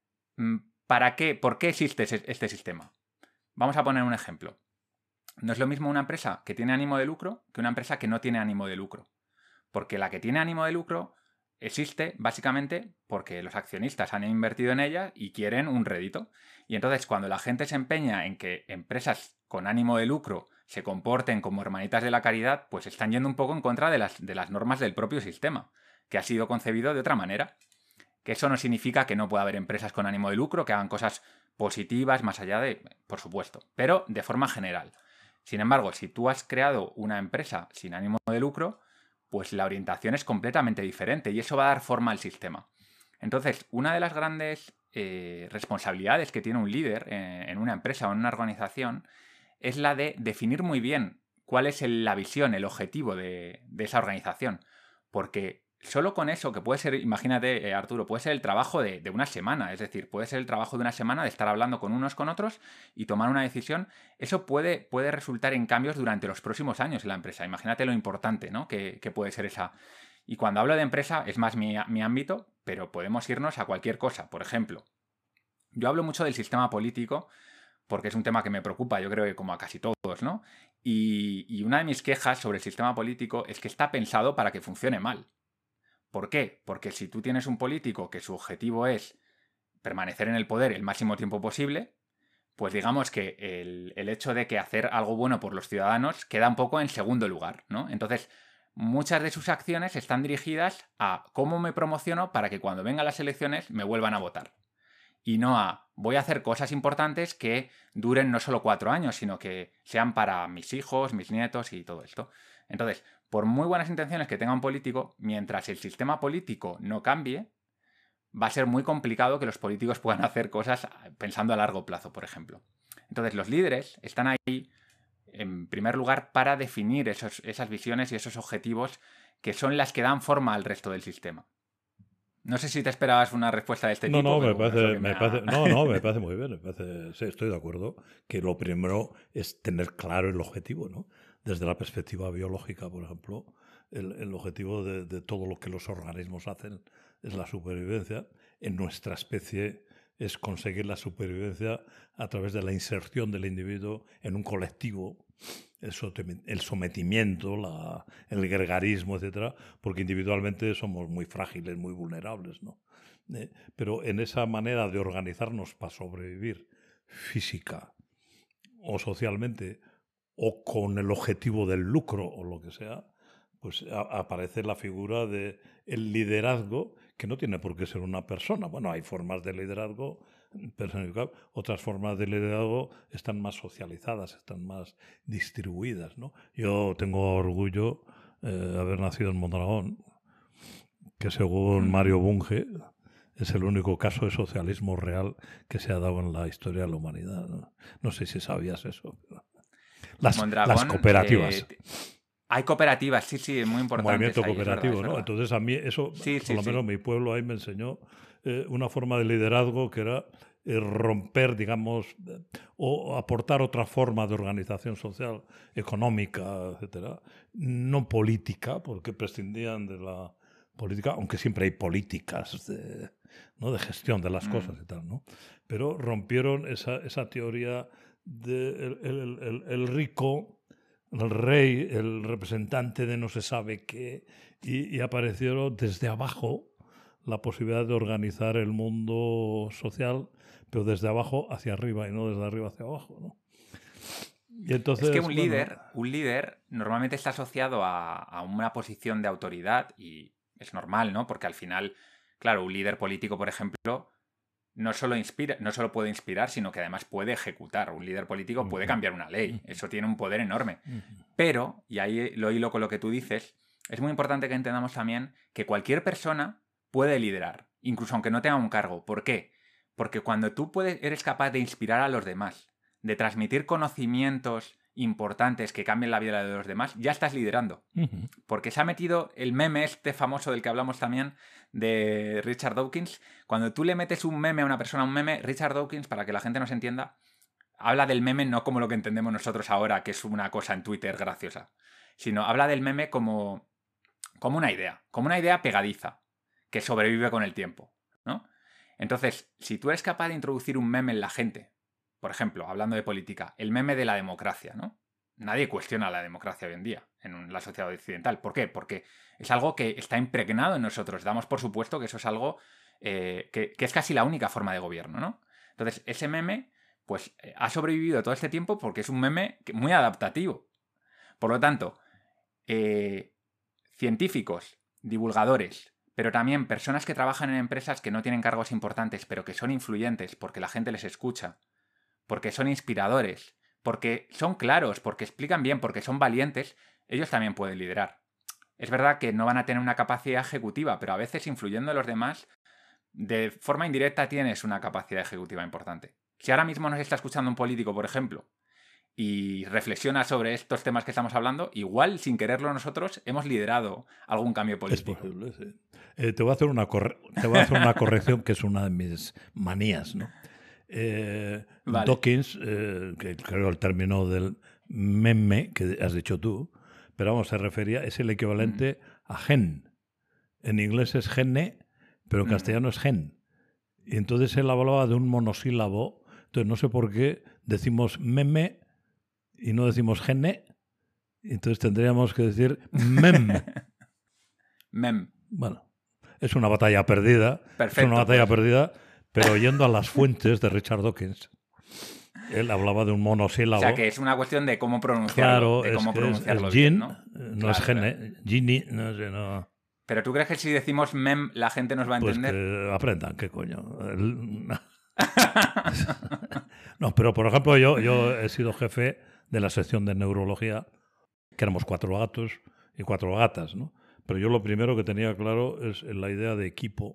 Speaker 2: ¿para qué? ¿Por qué existe este sistema? Vamos a poner un ejemplo. No es lo mismo una empresa que tiene ánimo de lucro que una empresa que no tiene ánimo de lucro. Porque la que tiene ánimo de lucro existe básicamente porque los accionistas han invertido en ella y quieren un rédito. Y entonces cuando la gente se empeña en que empresas con ánimo de lucro se comporten como hermanitas de la caridad, pues están yendo un poco en contra de las normas del propio sistema, que ha sido concebido de otra manera. Que eso no significa que no pueda haber empresas con ánimo de lucro que hagan cosas positivas más allá de, por supuesto, pero de forma general. Sin embargo, si tú has creado una empresa sin ánimo de lucro, pues la orientación es completamente diferente y eso va a dar forma al sistema. Entonces, una de las grandes responsabilidades que tiene un líder en una empresa o en una organización es la de definir muy bien cuál es la visión, el objetivo de esa organización. Porque solo con eso, que puede ser, imagínate, Arturo, puede ser el trabajo de una semana, es decir, puede ser el trabajo de una semana de estar hablando con unos con otros y tomar una decisión, eso puede resultar en cambios durante los próximos años en la empresa. Imagínate lo importante, ¿no? que puede ser esa. Y cuando hablo de empresa, es más mi ámbito, pero podemos irnos a cualquier cosa. Por ejemplo, yo hablo mucho del sistema político porque es un tema que me preocupa, yo creo que como a casi todos, ¿no? Y una de mis quejas sobre el sistema político es que está pensado para que funcione mal. ¿Por qué? Porque si tú tienes un político que su objetivo es permanecer en el poder el máximo tiempo posible, pues digamos que el hecho de que hacer algo bueno por los ciudadanos queda un poco en segundo lugar, ¿no? Entonces, muchas de sus acciones están dirigidas a cómo me promociono para que cuando vengan las elecciones me vuelvan a votar. Y no a voy a hacer cosas importantes que duren no solo 4 años, sino que sean para mis hijos, mis nietos y todo esto. Entonces, por muy buenas intenciones que tenga un político, mientras el sistema político no cambie, va a ser muy complicado que los políticos puedan hacer cosas pensando a largo plazo, por ejemplo. Entonces, los líderes están ahí, en primer lugar, para definir esas visiones y esos objetivos que son las que dan forma al resto del sistema. No sé si te esperabas una respuesta de este tipo.
Speaker 1: No,
Speaker 2: pero
Speaker 1: me parece,
Speaker 2: me
Speaker 1: parece muy bien. Sí, estoy de acuerdo que lo primero es tener claro el objetivo, ¿no? Desde la perspectiva biológica, por ejemplo, el objetivo de todo lo que los organismos hacen es la supervivencia. En nuestra especie es conseguir la supervivencia a través de la inserción del individuo en un colectivo, el sometimiento, el gregarismo, etcétera, porque individualmente somos muy frágiles, muy vulnerables, ¿no? Pero en esa manera de organizarnos para sobrevivir física o socialmente o con el objetivo del lucro o lo que sea, pues aparece la figura de el liderazgo, que no tiene por qué ser una persona. Bueno, hay formas de liderazgo personificado, otras formas de liderazgo están más socializadas, están más distribuidas, ¿no? Yo tengo orgullo de haber nacido en Mondragón, que según Mario Bunge es el único caso de socialismo real que se ha dado en la historia de la humanidad. No sé si sabías eso. Las cooperativas.
Speaker 2: Hay cooperativas, sí, es muy importante.
Speaker 1: Movimiento cooperativo, ¿no? Entonces a mí eso, por lo menos mi pueblo ahí me enseñó una forma de liderazgo que era romper, digamos, o aportar otra forma de organización social, económica, etcétera, no política, porque prescindían de la política, aunque siempre hay políticas de gestión de las cosas y tal, ¿no? Pero rompieron esa teoría de el rico, el rey, el representante de no se sabe qué, y aparecieron desde abajo la posibilidad de organizar el mundo social, pero desde abajo hacia arriba y no desde arriba hacia abajo, ¿no? Y entonces,
Speaker 2: es que un líder normalmente está asociado a una posición de autoridad y es normal, ¿no? Porque al final, claro, un líder político, por ejemplo, no solo puede inspirar, sino que además puede ejecutar. Un líder político puede cambiar una ley. Eso tiene un poder enorme. Pero, y ahí lo hilo con lo que tú dices, es muy importante que entendamos también que cualquier persona puede liderar, incluso aunque no tenga un cargo. ¿Por qué? Porque cuando tú eres capaz de inspirar a los demás, de transmitir conocimientos importantes que cambien la vida de los demás, ya estás liderando. Porque se ha metido el meme este famoso del que hablamos también, de Richard Dawkins. Cuando tú le metes un meme a una persona, Richard Dawkins, para que la gente nos entienda, habla del meme no como lo que entendemos nosotros ahora, que es una cosa en Twitter graciosa, sino habla del meme como una idea pegadiza, que sobrevive con el tiempo, ¿no? Entonces, si tú eres capaz de introducir un meme en la gente, por ejemplo, hablando de política, el meme de la democracia, ¿no? Nadie cuestiona la democracia hoy en día en la sociedad occidental. ¿Por qué? Porque es algo que está impregnado en nosotros. Damos por supuesto que eso es algo que es casi la única forma de gobierno, ¿no? Entonces, ese meme, pues, ha sobrevivido todo este tiempo porque es un meme muy adaptativo. Por lo tanto, científicos, divulgadores, pero también personas que trabajan en empresas que no tienen cargos importantes, pero que son influyentes porque la gente les escucha, porque son inspiradores, porque son claros, porque explican bien, porque son valientes, ellos también pueden liderar. Es verdad que no van a tener una capacidad ejecutiva, pero a veces influyendo en los demás, de forma indirecta tienes una capacidad ejecutiva importante. Si ahora mismo nos está escuchando un político, por ejemplo, y reflexiona sobre estos temas que estamos hablando, igual, sin quererlo nosotros, hemos liderado algún cambio político.
Speaker 1: Es posible, sí. Te voy a hacer una corrección que es una de mis manías, ¿no?
Speaker 2: Vale.
Speaker 1: Dawkins, que creo el término del meme que has dicho tú, pero vamos, se refería, es el equivalente a gen. En inglés es gene, pero en castellano es gen. Y entonces él hablaba de un monosílabo. Entonces no sé por qué decimos meme y no decimos gene. Entonces tendríamos que decir mem.
Speaker 2: Mem.
Speaker 1: Bueno, es una batalla perdida.
Speaker 2: Perfecto,
Speaker 1: es una batalla perdida, pero yendo a las fuentes de Richard Dawkins. Él hablaba de un monosílabo.
Speaker 2: O sea, que es una cuestión de cómo pronunciarlo.
Speaker 1: Claro,
Speaker 2: de cómo pronunciarlo
Speaker 1: es
Speaker 2: bien,
Speaker 1: gin,
Speaker 2: ¿no?
Speaker 1: no
Speaker 2: Claro,
Speaker 1: es gene.
Speaker 2: claro.
Speaker 1: Gini, no sé, no.
Speaker 2: ¿Pero tú crees que si decimos mem la gente nos va a entender?
Speaker 1: Pues que aprendan, qué coño. No, pero por ejemplo yo he sido jefe de la sección de neurología, que éramos 4 gatos y 4 gatas, ¿no? Pero yo lo primero que tenía claro es la idea de equipo.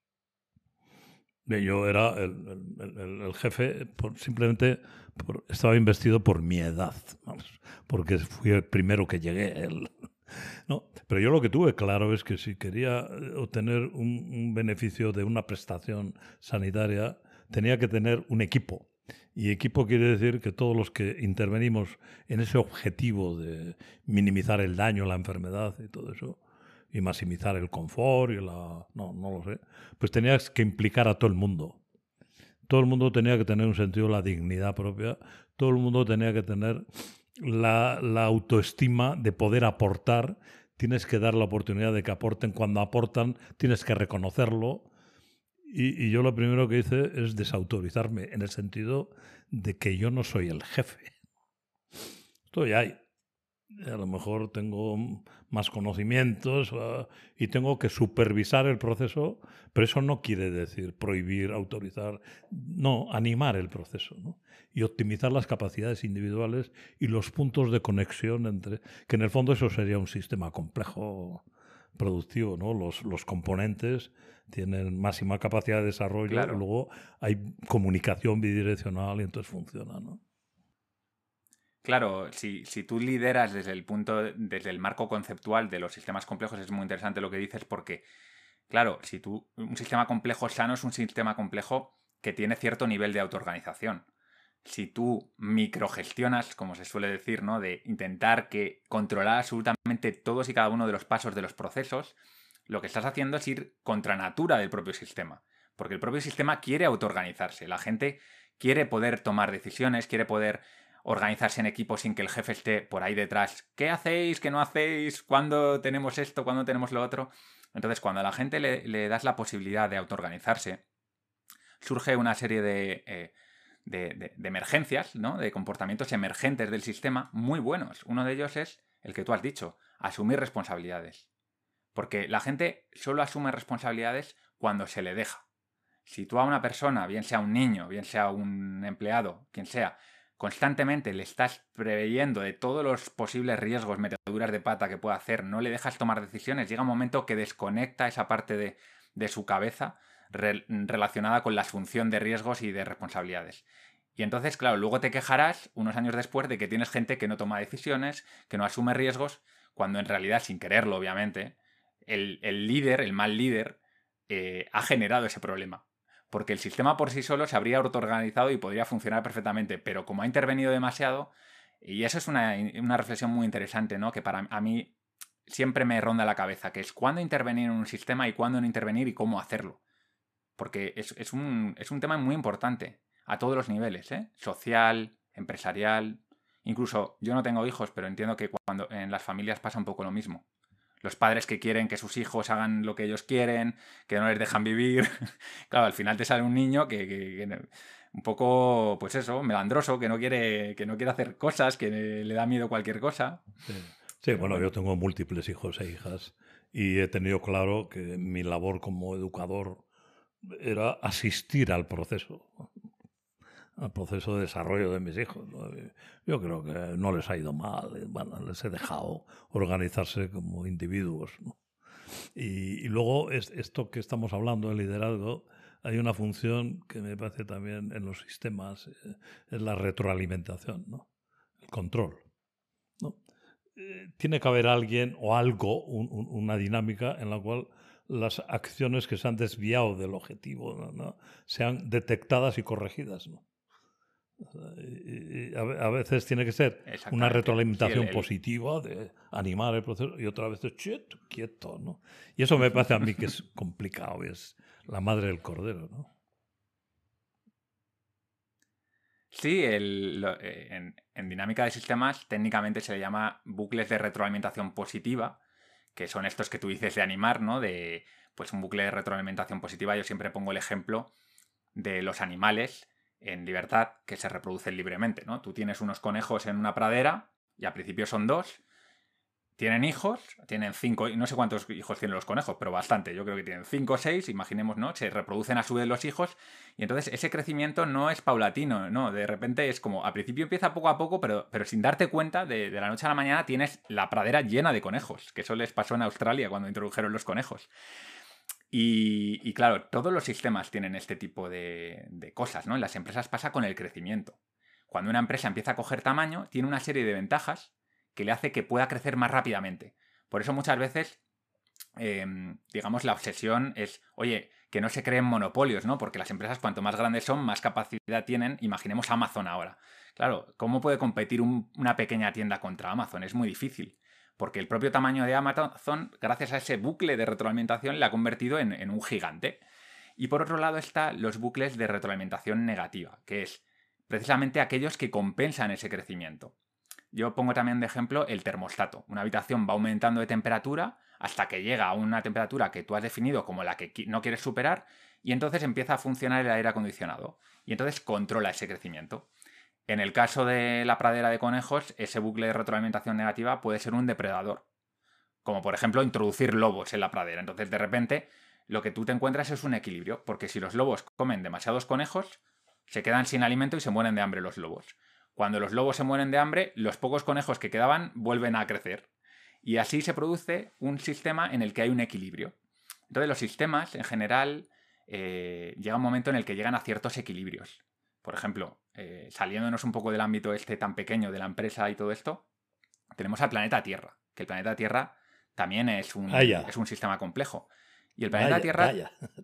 Speaker 1: Yo era el jefe, simplemente estaba investido por mi edad, vamos, porque fui el primero que llegué. No, pero yo lo que tuve claro es que si quería obtener un beneficio de una prestación sanitaria, tenía que tener un equipo. Y equipo quiere decir que todos los que intervenimos en ese objetivo de minimizar el daño, la enfermedad y todo eso, y maximizar el confort y no lo sé, pues tenías que implicar a todo el mundo. Todo el mundo tenía que tener un sentido de la dignidad propia, todo el mundo tenía que tener la autoestima de poder aportar, tienes que dar la oportunidad de que aporten, cuando aportan tienes que reconocerlo, y yo lo primero que hice es desautorizarme en el sentido de que yo no soy el jefe. Estoy ahí. A lo mejor tengo más conocimientos y tengo que supervisar el proceso, pero eso no quiere decir prohibir, autorizar, no, animar el proceso, ¿no? Y optimizar las capacidades individuales y los puntos de conexión entre, que en el fondo eso sería un sistema complejo productivo, ¿no? Los componentes tienen máxima capacidad de desarrollo,
Speaker 2: claro.
Speaker 1: Y luego hay comunicación bidireccional y entonces funciona, ¿no?
Speaker 2: Claro, si tú lideras desde el marco conceptual de los sistemas complejos, es muy interesante lo que dices porque, claro, un sistema complejo sano es un sistema complejo que tiene cierto nivel de autoorganización. Si tú microgestionas, como se suele decir, ¿no? De intentar controlar absolutamente todos y cada uno de los pasos de los procesos, lo que estás haciendo es ir contra natura del propio sistema. Porque el propio sistema quiere autoorganizarse. La gente quiere poder tomar decisiones, quiere poder organizarse en equipo sin que el jefe esté por ahí detrás. ¿Qué hacéis? ¿Qué no hacéis? ¿Cuándo tenemos esto? ¿Cuándo tenemos lo otro? Entonces, cuando a la gente le das la posibilidad de autoorganizarse, surge una serie de de emergencias, ¿no? De comportamientos emergentes del sistema muy buenos. Uno de ellos es el que tú has dicho, asumir responsabilidades. Porque la gente solo asume responsabilidades cuando se le deja. Si tú a una persona, bien sea un niño, bien sea un empleado, quien sea, constantemente le estás preveyendo de todos los posibles riesgos, metiduras de pata que pueda hacer, no le dejas tomar decisiones, llega un momento que desconecta esa parte de su cabeza relacionada con la asunción de riesgos y de responsabilidades. Y entonces, claro, luego te quejarás unos años después de que tienes gente que no toma decisiones, que no asume riesgos, cuando en realidad, sin quererlo, obviamente, el líder, el mal líder, ha generado ese problema. Porque el sistema por sí solo se habría autoorganizado y podría funcionar perfectamente, pero como ha intervenido demasiado, y eso es una reflexión muy interesante, ¿no? Que para a mí siempre me ronda la cabeza, que es cuándo intervenir en un sistema y cuándo no intervenir y cómo hacerlo. Porque es un tema muy importante a todos los niveles, ¿eh? Social, empresarial. Incluso yo no tengo hijos, pero entiendo que cuando en las familias pasa un poco lo mismo. Los padres que quieren que sus hijos hagan lo que ellos quieren, que no les dejan vivir. Claro, al final te sale un niño que un poco, pues eso, melandroso, que no quiere hacer cosas, que le da miedo cualquier cosa.
Speaker 1: Sí, bueno, yo tengo múltiples hijos e hijas y he tenido claro que mi labor como educador era asistir al proceso de desarrollo de mis hijos, ¿no? Yo creo que no les ha ido mal, bueno, les he dejado organizarse como individuos, ¿no? Y luego esto que estamos hablando, el liderazgo, hay una función que me parece también en los sistemas, es la retroalimentación, ¿no? El control, ¿no? Tiene que haber alguien o algo, una dinámica en la cual las acciones que se han desviado del objetivo, ¿no? sean detectadas y corregidas, ¿no? Y a veces tiene que ser una retroalimentación positiva de animar el proceso y otra vez de quieto, ¿no? Y eso me parece a mí que es complicado, es la madre del cordero, ¿no?
Speaker 2: Sí, en dinámica de sistemas técnicamente se le llama bucles de retroalimentación positiva, que son estos que tú dices de animar, ¿no? De, pues un bucle de retroalimentación positiva, yo siempre pongo el ejemplo de los animales en libertad que se reproducen libremente, ¿no? Tú tienes unos conejos en una pradera y al principio son 2, tienen hijos, tienen 5, no sé cuántos hijos tienen los conejos, pero bastante, yo creo que tienen 5 o 6, imaginemos, ¿no? Se reproducen a su vez los hijos y entonces ese crecimiento no es paulatino, ¿no? De repente es como, al principio empieza poco a poco, pero sin darte cuenta, de la noche a la mañana tienes la pradera llena de conejos, que eso les pasó en Australia cuando introdujeron los conejos. Y claro, todos los sistemas tienen este tipo de cosas, ¿no? En las empresas pasa con el crecimiento. Cuando una empresa empieza a coger tamaño, tiene una serie de ventajas que le hace que pueda crecer más rápidamente. Por eso muchas veces, digamos, la obsesión es, oye, que no se creen monopolios, ¿no? Porque las empresas cuanto más grandes son, más capacidad tienen. Imaginemos Amazon ahora. Claro, ¿cómo puede competir una pequeña tienda contra Amazon? Es muy difícil. Porque el propio tamaño de Amazon, gracias a ese bucle de retroalimentación, le ha convertido en un gigante. Y por otro lado están los bucles de retroalimentación negativa, que es precisamente aquellos que compensan ese crecimiento. Yo pongo también de ejemplo el termostato. Una habitación va aumentando de temperatura hasta que llega a una temperatura que tú has definido como la que no quieres superar y entonces empieza a funcionar el aire acondicionado y entonces controla ese crecimiento. En el caso de la pradera de conejos, ese bucle de retroalimentación negativa puede ser un depredador, como por ejemplo introducir lobos en la pradera. Entonces de repente lo que tú te encuentras es un equilibrio, porque si los lobos comen demasiados conejos, se quedan sin alimento y se mueren de hambre los lobos. Cuando los lobos se mueren de hambre, los pocos conejos que quedaban vuelven a crecer. Y así se produce un sistema en el que hay un equilibrio. Entonces los sistemas, en general, llega un momento en el que llegan a ciertos equilibrios. Por ejemplo, saliéndonos un poco del ámbito este tan pequeño de la empresa y todo esto, tenemos al planeta Tierra, que el planeta Tierra también es un sistema complejo. Y el planeta Tierra...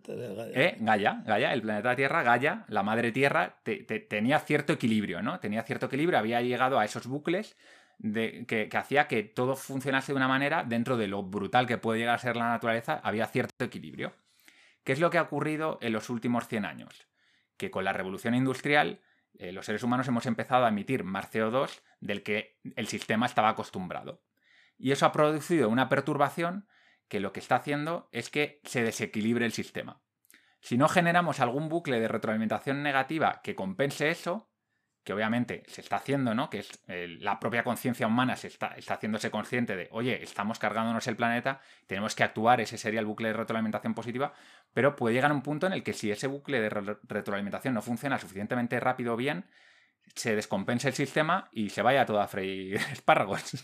Speaker 2: Gaia, el planeta Tierra, Gaia, la madre Tierra, tenía cierto equilibrio, ¿no? Tenía cierto equilibrio, había llegado a esos bucles que hacía que todo funcionase de una manera, dentro de lo brutal que puede llegar a ser la naturaleza, había cierto equilibrio. ¿Qué es lo que ha ocurrido en los últimos 100 años? Que con la revolución industrial, los seres humanos hemos empezado a emitir más CO2 del que el sistema estaba acostumbrado. Y eso ha producido una perturbación que lo que está haciendo es que se desequilibre el sistema. Si no generamos algún bucle de retroalimentación negativa que compense eso, que obviamente se está haciendo, ¿no? Que es la propia conciencia humana está haciéndose consciente de, oye, estamos cargándonos el planeta, tenemos que actuar, ese sería el bucle de retroalimentación positiva, pero puede llegar a un punto en el que si ese bucle de retroalimentación no funciona suficientemente rápido o bien, se descompense el sistema y se vaya todo a freír espárragos.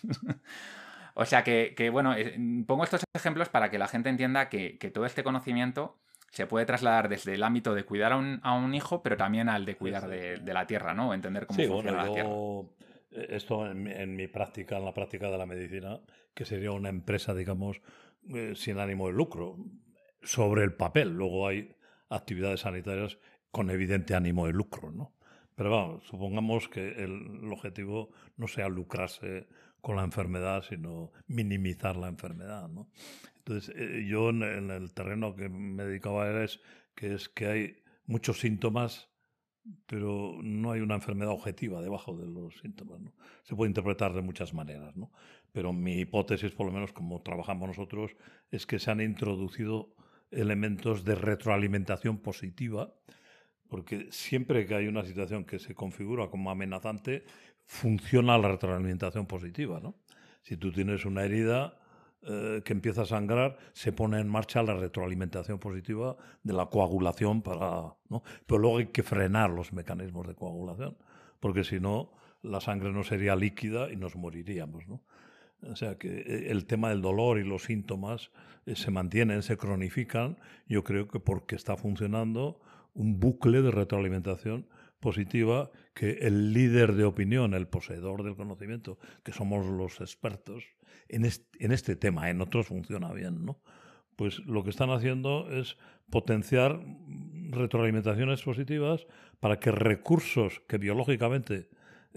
Speaker 2: O sea que bueno, pongo estos ejemplos para que la gente entienda que todo este conocimiento se puede trasladar desde el ámbito de cuidar a un hijo, pero también al de cuidar de la tierra, ¿no? Entender cómo funciona la tierra.
Speaker 1: Esto en mi práctica, en la práctica de la medicina, que sería una empresa, digamos, sin ánimo de lucro, sobre el papel. Luego hay actividades sanitarias con evidente ánimo de lucro, ¿no? Pero vamos, supongamos que el objetivo no sea lucrarse con la enfermedad, sino minimizar la enfermedad, ¿no? Entonces, yo en el terreno que me dedicaba es que hay muchos síntomas, pero no hay una enfermedad objetiva debajo de los síntomas, ¿no? Se puede interpretar de muchas maneras, ¿no? Pero mi hipótesis, por lo menos como trabajamos nosotros, es que se han introducido elementos de retroalimentación positiva, porque siempre que hay una situación que se configura como amenazante, funciona la retroalimentación positiva, ¿no? Si tú tienes una herida que empieza a sangrar, se pone en marcha la retroalimentación positiva de la coagulación ¿no? Pero luego hay que frenar los mecanismos de coagulación, porque si no, la sangre no sería líquida y nos moriríamos, ¿no? O sea que el tema del dolor y los síntomas se mantienen, se cronifican, yo creo que porque está funcionando un bucle de retroalimentación positiva que el líder de opinión, el poseedor del conocimiento, que somos los expertos en este tema, en otros funciona bien, ¿no? Pues lo que están haciendo es potenciar retroalimentaciones positivas para que recursos que biológicamente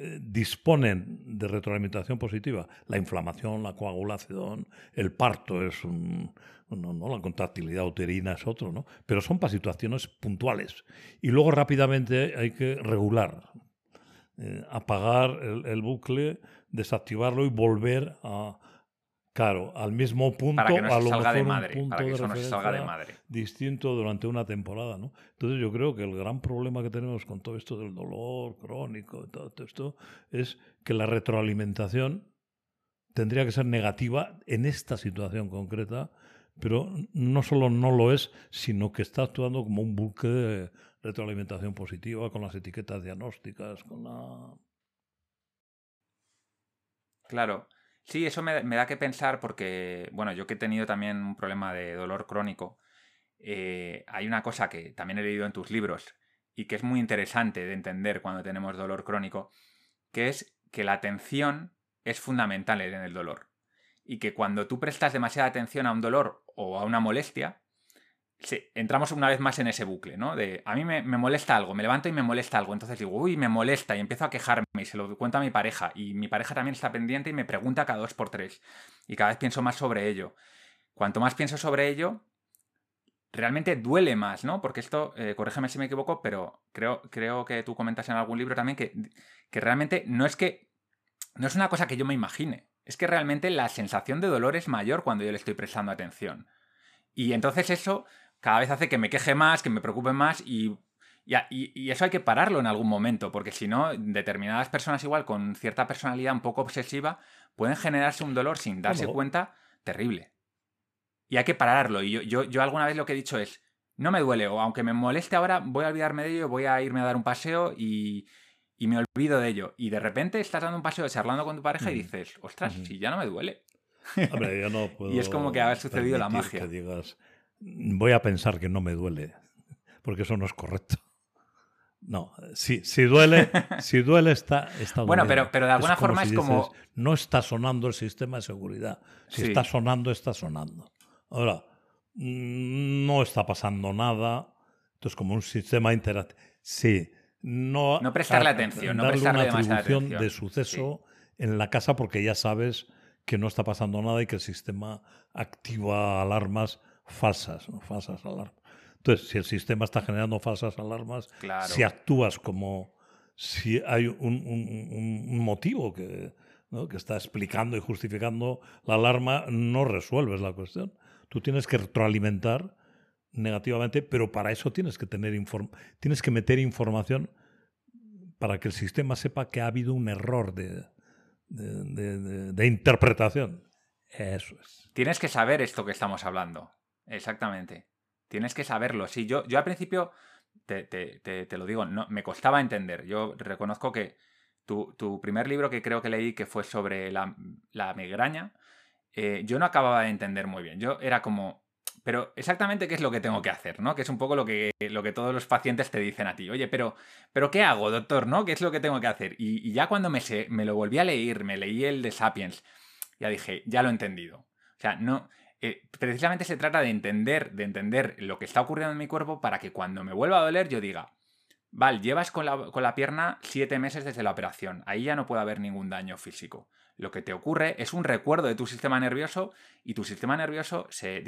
Speaker 1: disponen de retroalimentación positiva, la inflamación, la coagulación, el parto es no, la contractilidad uterina es otro, ¿no? Pero son para situaciones puntuales. Y luego rápidamente hay que regular, apagar el bucle, desactivarlo y volver al mismo punto,
Speaker 2: para que no se
Speaker 1: a lo
Speaker 2: salga
Speaker 1: mejor
Speaker 2: de madre,
Speaker 1: un punto
Speaker 2: para que
Speaker 1: de
Speaker 2: eso no se salga de
Speaker 1: referencia
Speaker 2: madre.
Speaker 1: distinto durante una temporada, ¿no? Entonces yo creo que el gran problema que tenemos con todo esto del dolor crónico, todo esto, es que la retroalimentación tendría que ser negativa en esta situación concreta, pero no solo no lo es, sino que está actuando como un buque de retroalimentación positiva con las etiquetas diagnósticas, con la...
Speaker 2: Claro. Sí, eso me da que pensar porque, bueno, yo que he tenido también un problema de dolor crónico, hay una cosa que también he leído en tus libros y que es muy interesante de entender cuando tenemos dolor crónico, que es que la atención es fundamental en el dolor. Y que cuando tú prestas demasiada atención a un dolor o a una molestia, entramos una vez más en ese bucle, ¿no? De a mí me molesta algo, me levanto y me molesta algo, entonces digo, uy, me molesta, y empiezo a quejarme y se lo cuento a mi pareja, y mi pareja también está pendiente y me pregunta cada 2 por 3, y cada vez pienso más sobre ello. Cuanto más pienso sobre ello, realmente duele más, ¿no? Porque esto, corrígeme si me equivoco, pero creo que tú comentas en algún libro también que realmente no es una cosa que yo me imagine, es que realmente la sensación de dolor es mayor cuando yo le estoy prestando atención. Y entonces eso cada vez hace que me queje más, que me preocupe más y eso hay que pararlo en algún momento, porque si no, determinadas personas igual con cierta personalidad un poco obsesiva pueden generarse un dolor sin darse cuenta terrible. Y hay que pararlo. Y yo alguna vez lo que he dicho es, no me duele, o aunque me moleste ahora, voy a olvidarme de ello, voy a irme a dar un paseo y me olvido de ello. Y de repente estás dando un paseo charlando con tu pareja y dices, ostras, si ya no me duele.
Speaker 1: Hombre, yo no puedo
Speaker 2: y es como que ha sucedido la magia.
Speaker 1: Que digas, voy a pensar que no me duele, porque eso no es correcto. No, si duele está
Speaker 2: bueno,
Speaker 1: doliendo.
Speaker 2: pero de alguna forma
Speaker 1: si
Speaker 2: es
Speaker 1: dices,
Speaker 2: como...
Speaker 1: no está sonando el sistema de seguridad. Si
Speaker 2: Sí.
Speaker 1: está sonando, está sonando. Ahora, no está pasando nada. Entonces, como un sistema interactivo. Sí.
Speaker 2: No prestarle atención, no prestarle demasiada atención.
Speaker 1: Darle una atribución de suceso en la casa porque ya sabes que no está pasando nada y que el sistema activa alarmas falsas, ¿no? Falsas alarmas. Entonces, si el sistema está generando falsas alarmas,
Speaker 2: claro.
Speaker 1: si actúas como si hay un motivo que, ¿no?, que está explicando y justificando la alarma, no resuelves la cuestión. Tú tienes que retroalimentar negativamente, pero para eso tienes que tienes que meter información para que el sistema sepa que ha habido un error de interpretación. Eso es.
Speaker 2: Tienes que saber esto que estamos hablando. Exactamente. Tienes que saberlo. Sí, yo al principio, te lo digo, no, me costaba entender. Yo reconozco que tu primer libro que creo que leí, que fue sobre la migraña, yo no acababa de entender muy bien. Yo era como, pero exactamente qué es lo que tengo que hacer, ¿no? Que es un poco lo que todos los pacientes te dicen a ti. Oye, pero ¿qué hago, doctor? ¿No? ¿Qué es lo que tengo que hacer? Y ya cuando me lo volví a leer, me leí el de Sapiens, ya dije, ya lo he entendido. O sea, no. Precisamente se trata de entender lo que está ocurriendo en mi cuerpo para que cuando me vuelva a doler yo diga, vale, llevas con la pierna 7 meses desde la operación. Ahí ya no puede haber ningún daño físico. Lo que te ocurre es un recuerdo de tu sistema nervioso y tu sistema nervioso se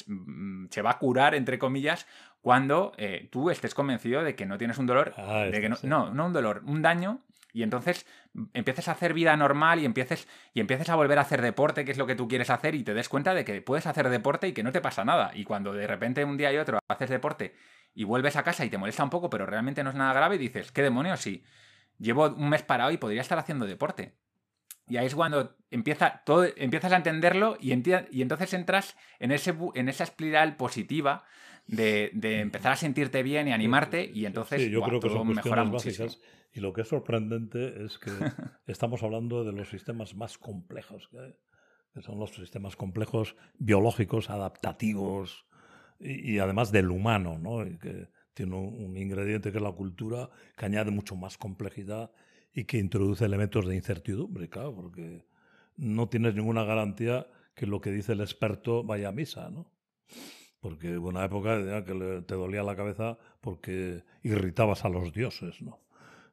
Speaker 2: va a curar, entre comillas, cuando tú estés convencido de que no tienes un dolor, de que no un dolor, un daño, y entonces empieces a hacer vida normal y empieces a volver a hacer deporte, que es lo que tú quieres hacer, y te des cuenta de que puedes hacer deporte y que no te pasa nada. Y cuando de repente un día y otro haces deporte y vuelves a casa y te molesta un poco, pero realmente no es nada grave, y dices, ¿qué demonios? Sí, llevo un mes parado y podría estar haciendo deporte. Y ahí es cuando empiezas a entenderlo y entonces entras en esa espiral positiva de empezar a sentirte bien y animarte, y entonces
Speaker 1: sí, yo creo que
Speaker 2: todo
Speaker 1: son
Speaker 2: mejora
Speaker 1: cuestiones
Speaker 2: muchísimo.
Speaker 1: básicas, y lo que es sorprendente es que estamos hablando de los sistemas más complejos que hay, que son los sistemas complejos biológicos, adaptativos y además del humano, ¿no? Y que tiene un ingrediente que es la cultura, que añade mucho más complejidad y que introduce elementos de incertidumbre, claro, porque no tienes ninguna garantía que lo que dice el experto vaya a misa, ¿no? Porque hubo una época que te dolía la cabeza porque irritabas a los dioses, ¿no?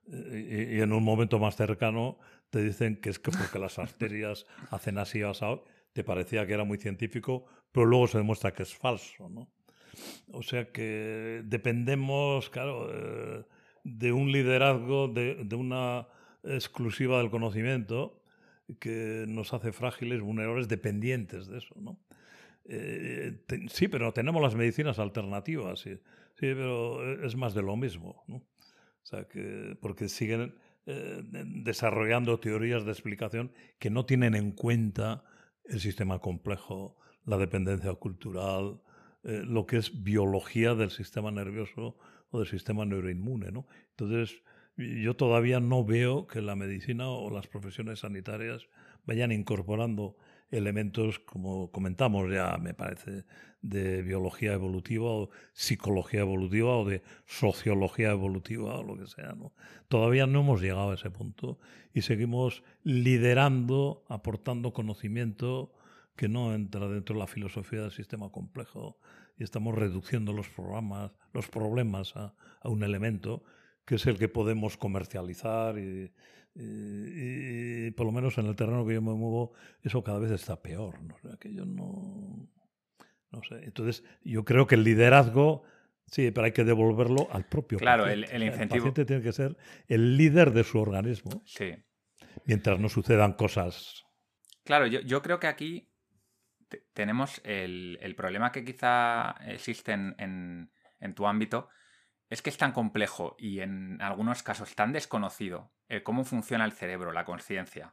Speaker 1: Y en un momento más cercano te dicen que es que porque las arterias hacen así o así, te parecía que era muy científico, pero luego se demuestra que es falso, ¿no? O sea que dependemos, claro, de un liderazgo, de una exclusiva del conocimiento que nos hace frágiles, vulnerables, dependientes de eso, ¿no? Sí, pero tenemos las medicinas alternativas, sí, sí, pero es más de lo mismo, ¿no? O sea, porque siguen desarrollando teorías de explicación que no tienen en cuenta el sistema complejo, la dependencia cultural, lo que es biología del sistema nervioso o del sistema neuroinmune, ¿no? Entonces, yo todavía no veo que la medicina o las profesiones sanitarias vayan incorporando elementos, como comentamos ya, me parece, de biología evolutiva o psicología evolutiva o de sociología evolutiva o lo que sea, ¿no? Todavía no hemos llegado a ese punto y seguimos liderando, aportando conocimiento que no entra dentro de la filosofía del sistema complejo, y estamos reduciendo los problemas a un elemento que es el que podemos comercializar y por lo menos en el terreno que yo me muevo, eso cada vez está peor, ¿no? O sea, que yo no sé. Entonces, yo creo que el liderazgo, sí, pero hay que devolverlo al propio
Speaker 2: Claro,
Speaker 1: paciente.
Speaker 2: el incentivo.
Speaker 1: El paciente tiene que ser el líder de su organismo,
Speaker 2: sí,
Speaker 1: mientras no sucedan cosas.
Speaker 2: Claro, yo creo que aquí tenemos el problema que quizá existe en tu ámbito, es que es tan complejo y en algunos casos tan desconocido cómo funciona el cerebro, la conciencia,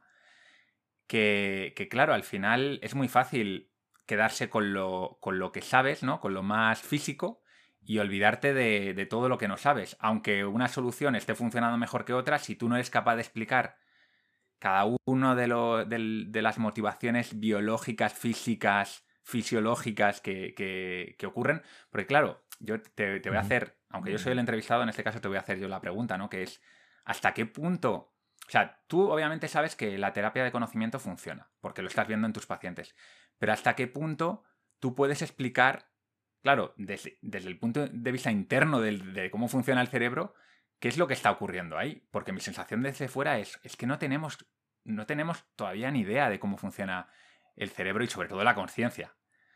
Speaker 2: que claro, al final es muy fácil quedarse con lo que sabes, ¿no? Con lo más físico, y olvidarte de todo lo que no sabes. Aunque una solución esté funcionando mejor que otra, si tú no eres capaz de explicar cada uno de las motivaciones biológicas, físicas, fisiológicas que ocurren. Porque claro, yo te voy a hacer, aunque yo soy el entrevistado, en este caso te voy a hacer yo la pregunta, ¿no? Que es, ¿hasta qué punto? O sea, tú obviamente sabes que la terapia de conocimiento funciona, porque lo estás viendo en tus pacientes. Pero ¿hasta qué punto tú puedes explicar, claro, desde el punto de vista interno de cómo funciona el cerebro, qué es lo que está ocurriendo ahí? Porque mi sensación desde fuera es que no tenemos todavía ni idea de cómo funciona el cerebro y sobre todo la conciencia.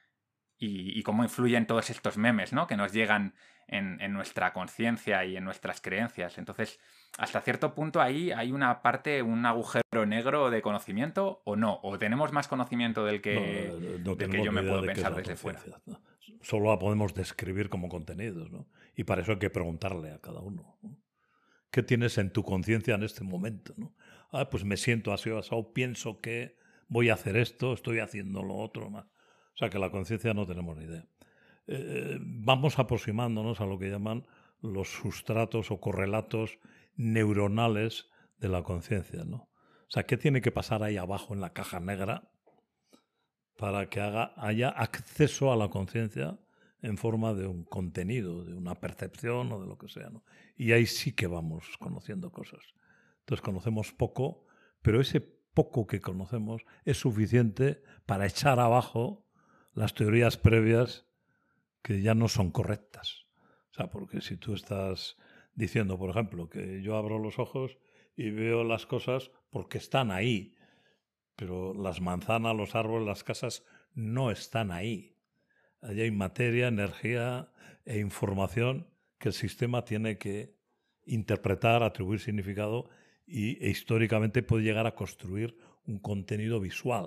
Speaker 2: Y cómo influyen todos estos memes, ¿no? Que nos llegan en nuestra conciencia y en nuestras creencias. Entonces, hasta cierto punto ahí hay una parte, un agujero negro de conocimiento, o no. O tenemos más conocimiento del que yo me puedo pensar desde fuera.
Speaker 1: ¿No? solo la podemos describir como contenidos, ¿no? Y para eso hay que preguntarle a cada uno, ¿no? ¿Qué tienes en tu conciencia en este momento, ¿no? Pues me siento así o asado, pienso que voy a hacer esto, estoy haciendo lo otro. Más. O sea, que la conciencia no tenemos ni idea. Vamos aproximándonos a lo que llaman los sustratos o correlatos neuronales de la conciencia, ¿no? O sea, ¿qué tiene que pasar ahí abajo en la caja negra para que haya acceso a la conciencia en forma de un contenido, de una percepción o de lo que sea, ¿no? Y ahí sí que vamos conociendo cosas. Entonces conocemos poco, pero ese poco que conocemos es suficiente para echar abajo las teorías previas que ya no son correctas. O sea, porque si tú estás diciendo, por ejemplo, que yo abro los ojos y veo las cosas porque están ahí, pero las manzanas, los árboles, las casas no están ahí. Allí hay materia, energía e información que el sistema tiene que interpretar, atribuir significado e históricamente puede llegar a construir un contenido visual.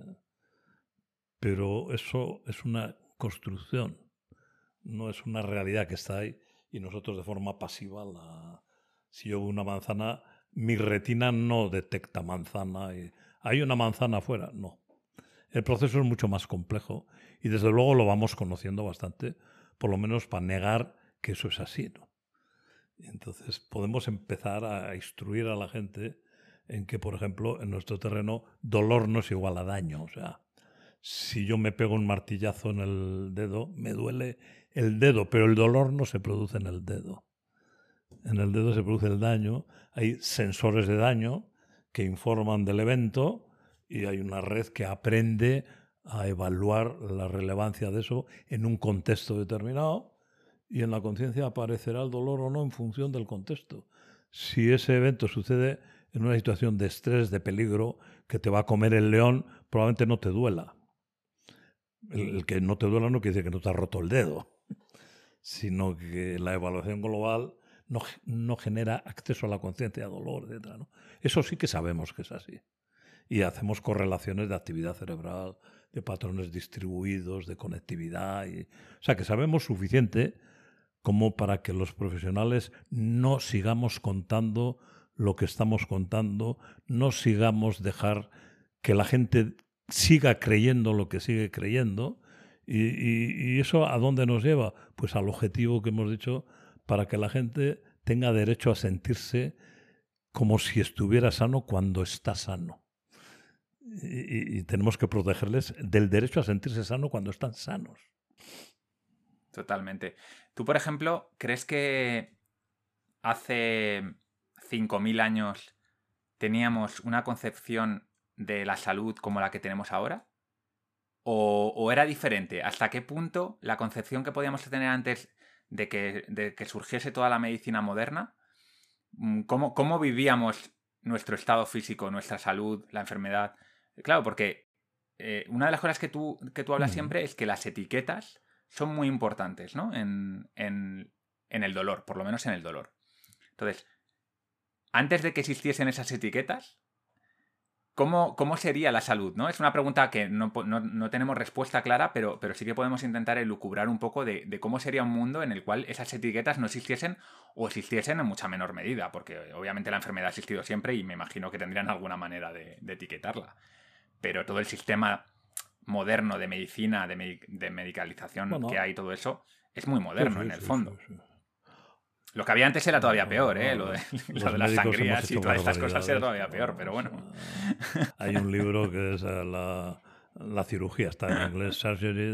Speaker 1: Pero eso es una construcción, no es una realidad que está ahí y nosotros de forma pasiva si yo veo una manzana, mi retina no detecta manzana y hay una manzana afuera, no. El proceso es mucho más complejo y desde luego lo vamos conociendo bastante, por lo menos para negar que eso es así, ¿no? Entonces podemos empezar a instruir a la gente en que, por ejemplo, en nuestro terreno, dolor no es igual a daño. O sea, si yo me pego un martillazo en el dedo, me duele el dedo, pero el dolor no se produce en el dedo. En el dedo se produce el daño, hay sensores de daño que informan del evento y hay una red que aprende a evaluar la relevancia de eso en un contexto determinado y en la conciencia aparecerá el dolor o no en función del contexto. Si ese evento sucede en una situación de estrés, de peligro, que te va a comer el león, probablemente no te duela. El que no te duela no quiere decir que no te has roto el dedo, sino que la evaluación global no genera acceso a la conciencia, a dolor, etc., ¿no? Eso sí que sabemos que es así. Y hacemos correlaciones de actividad cerebral, de patrones distribuidos, de conectividad. O sea, que sabemos suficiente como para que los profesionales no sigamos contando lo que estamos contando, no sigamos dejar que la gente siga creyendo lo que sigue creyendo. ¿Y eso a dónde nos lleva? Pues al objetivo que hemos dicho, para que la gente tenga derecho a sentirse como si estuviera sano cuando está sano. Y tenemos que protegerles del derecho a sentirse sano cuando están sanos.
Speaker 2: Totalmente. Tú, por ejemplo, ¿crees que hace 5.000 años teníamos una concepción de la salud como la que tenemos ahora? ¿O era diferente? ¿Hasta qué punto la concepción que podíamos tener antes de que surgiese toda la medicina moderna, cómo vivíamos nuestro estado físico, nuestra salud, la enfermedad? Claro, porque una de las cosas que tú hablas siempre es que las etiquetas son muy importantes, ¿no? En el dolor, por lo menos en el dolor. Entonces, antes de que existiesen esas etiquetas, ¿cómo sería la salud? ¿No? Es una pregunta que no tenemos respuesta clara, pero sí que podemos intentar elucubrar un poco de cómo sería un mundo en el cual esas etiquetas no existiesen o existiesen en mucha menor medida, porque obviamente la enfermedad ha existido siempre y me imagino que tendrían alguna manera de etiquetarla. Pero todo el sistema moderno de medicina, de medicalización que hay, todo eso, es muy moderno en el fondo.
Speaker 1: Sí.
Speaker 2: Lo que había antes era todavía peor, ¿eh? Lo de las sangrías y todas estas cosas era todavía peor, pero bueno.
Speaker 1: Hay un libro que es la cirugía, está en inglés, Surgery,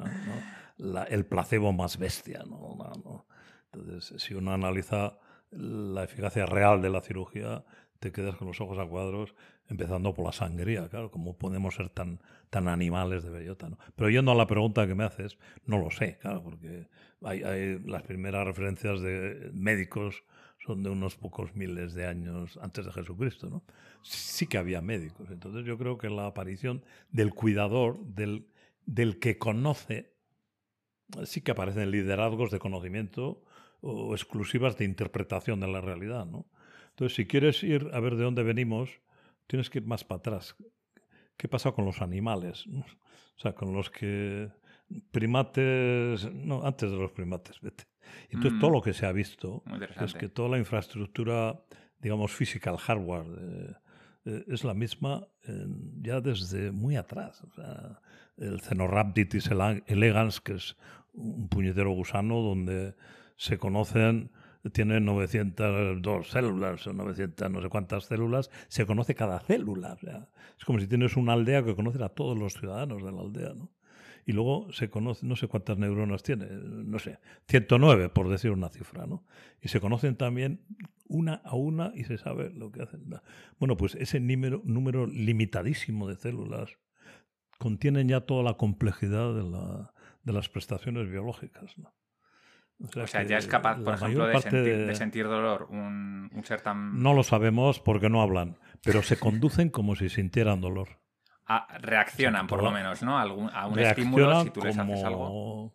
Speaker 1: el placebo más bestia, ¿no? Entonces, si uno analiza la eficacia real de la cirugía, te quedas con los ojos a cuadros, empezando por la sangría, claro, cómo podemos ser tan animales de bellota, ¿no? Pero yendo a la pregunta que me haces, no lo sé, claro, porque hay las primeras referencias de médicos son de unos pocos miles de años antes de Jesucristo, ¿no? Sí que había médicos. Entonces yo creo que la aparición del cuidador, del que conoce, sí que aparecen liderazgos de conocimiento o exclusivas de interpretación de la realidad, ¿no? Entonces, si quieres ir a ver de dónde venimos, tienes que ir más para atrás. ¿Qué pasa con los animales? O sea, con los que primates, no, antes de los primates, vete. Entonces todo lo que se ha visto es que toda la infraestructura, digamos, física, el hardware, es la misma ya desde muy atrás. O sea, el Cenorhabditis elegans, que es un puñetero gusano donde se conocen, tiene 902 células o 900 no sé cuántas células, se conoce cada célula. O sea, es como si tienes una aldea que conoce a todos los ciudadanos de la aldea, ¿no? Y luego se conoce, no sé cuántas neuronas tiene, no sé, 109 por decir una cifra, ¿no? Y se conocen también una a una y se sabe lo que hacen. Bueno, pues ese número limitadísimo de células contienen ya toda la complejidad de las prestaciones biológicas, ¿no?
Speaker 2: O sea, ya es capaz, por ejemplo, de sentir dolor un ser tan...
Speaker 1: No lo sabemos porque no hablan, pero se conducen como si sintieran dolor.
Speaker 2: Reaccionan, por lo menos, ¿no? A un estímulo, si tú les haces algo.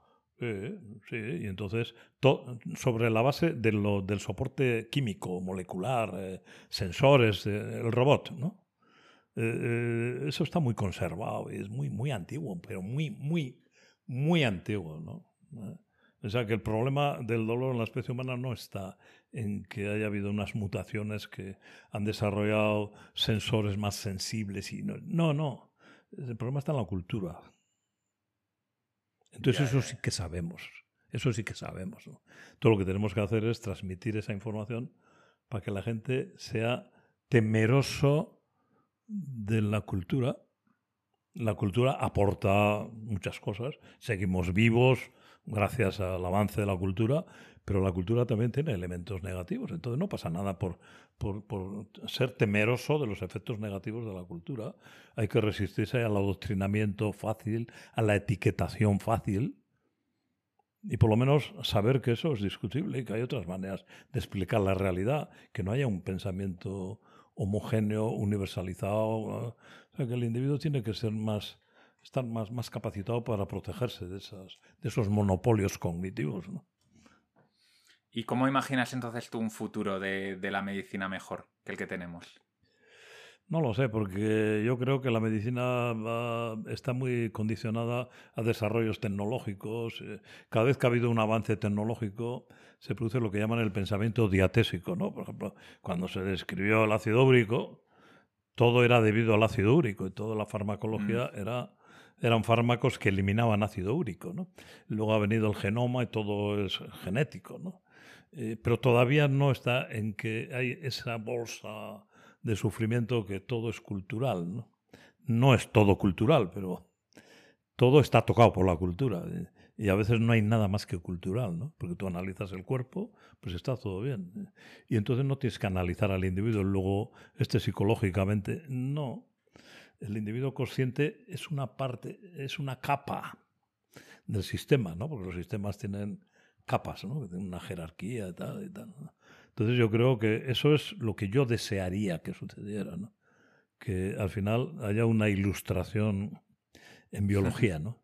Speaker 1: Sí, y entonces sobre la base del soporte químico, molecular, sensores, el robot, ¿no? Eso está muy conservado y es muy, muy antiguo, pero muy, muy, muy antiguo, ¿no? O sea que el problema del dolor en la especie humana no está en que haya habido unas mutaciones que han desarrollado sensores más sensibles y no. El problema está en la cultura. Entonces eso sí que sabemos. Eso sí que sabemos, ¿no? Todo lo que tenemos que hacer es transmitir esa información para que la gente sea temeroso de la cultura. La cultura aporta muchas cosas. Seguimos vivos gracias al avance de la cultura, pero la cultura también tiene elementos negativos. Entonces no pasa nada por ser temeroso de los efectos negativos de la cultura. Hay que resistirse al adoctrinamiento fácil, a la etiquetación fácil, y por lo menos saber que eso es discutible y que hay otras maneras de explicar la realidad, que no haya un pensamiento homogéneo, universalizado. ¿No? O sea, que el individuo tiene que ser estar más capacitado para protegerse de esos monopolios cognitivos, ¿no?
Speaker 2: ¿Y cómo imaginas entonces tú un futuro de la medicina mejor que el que tenemos?
Speaker 1: No lo sé, porque yo creo que la medicina está muy condicionada a desarrollos tecnológicos. Cada vez que ha habido un avance tecnológico, se produce lo que llaman el pensamiento diatésico, ¿no? Por ejemplo, cuando se describió el ácido úrico, todo era debido al ácido úrico y toda la farmacología eran fármacos que eliminaban ácido úrico, ¿no? Luego ha venido el genoma y todo es genético, ¿no? Pero todavía no está en que hay esa bolsa de sufrimiento que todo es cultural, ¿no? No es todo cultural, pero todo está tocado por la cultura. Y a veces no hay nada más que cultural, ¿no? Porque tú analizas el cuerpo, pues está todo bien. Y entonces no tienes que analizar al individuo luego psicológicamente. No. El individuo consciente es una parte, es una capa del sistema, ¿no? Porque los sistemas tienen capas, ¿no? Tienen una jerarquía y tal, ¿no? Entonces yo creo que eso es lo que yo desearía que sucediera, ¿no? Que al final haya una ilustración en biología, ¿no?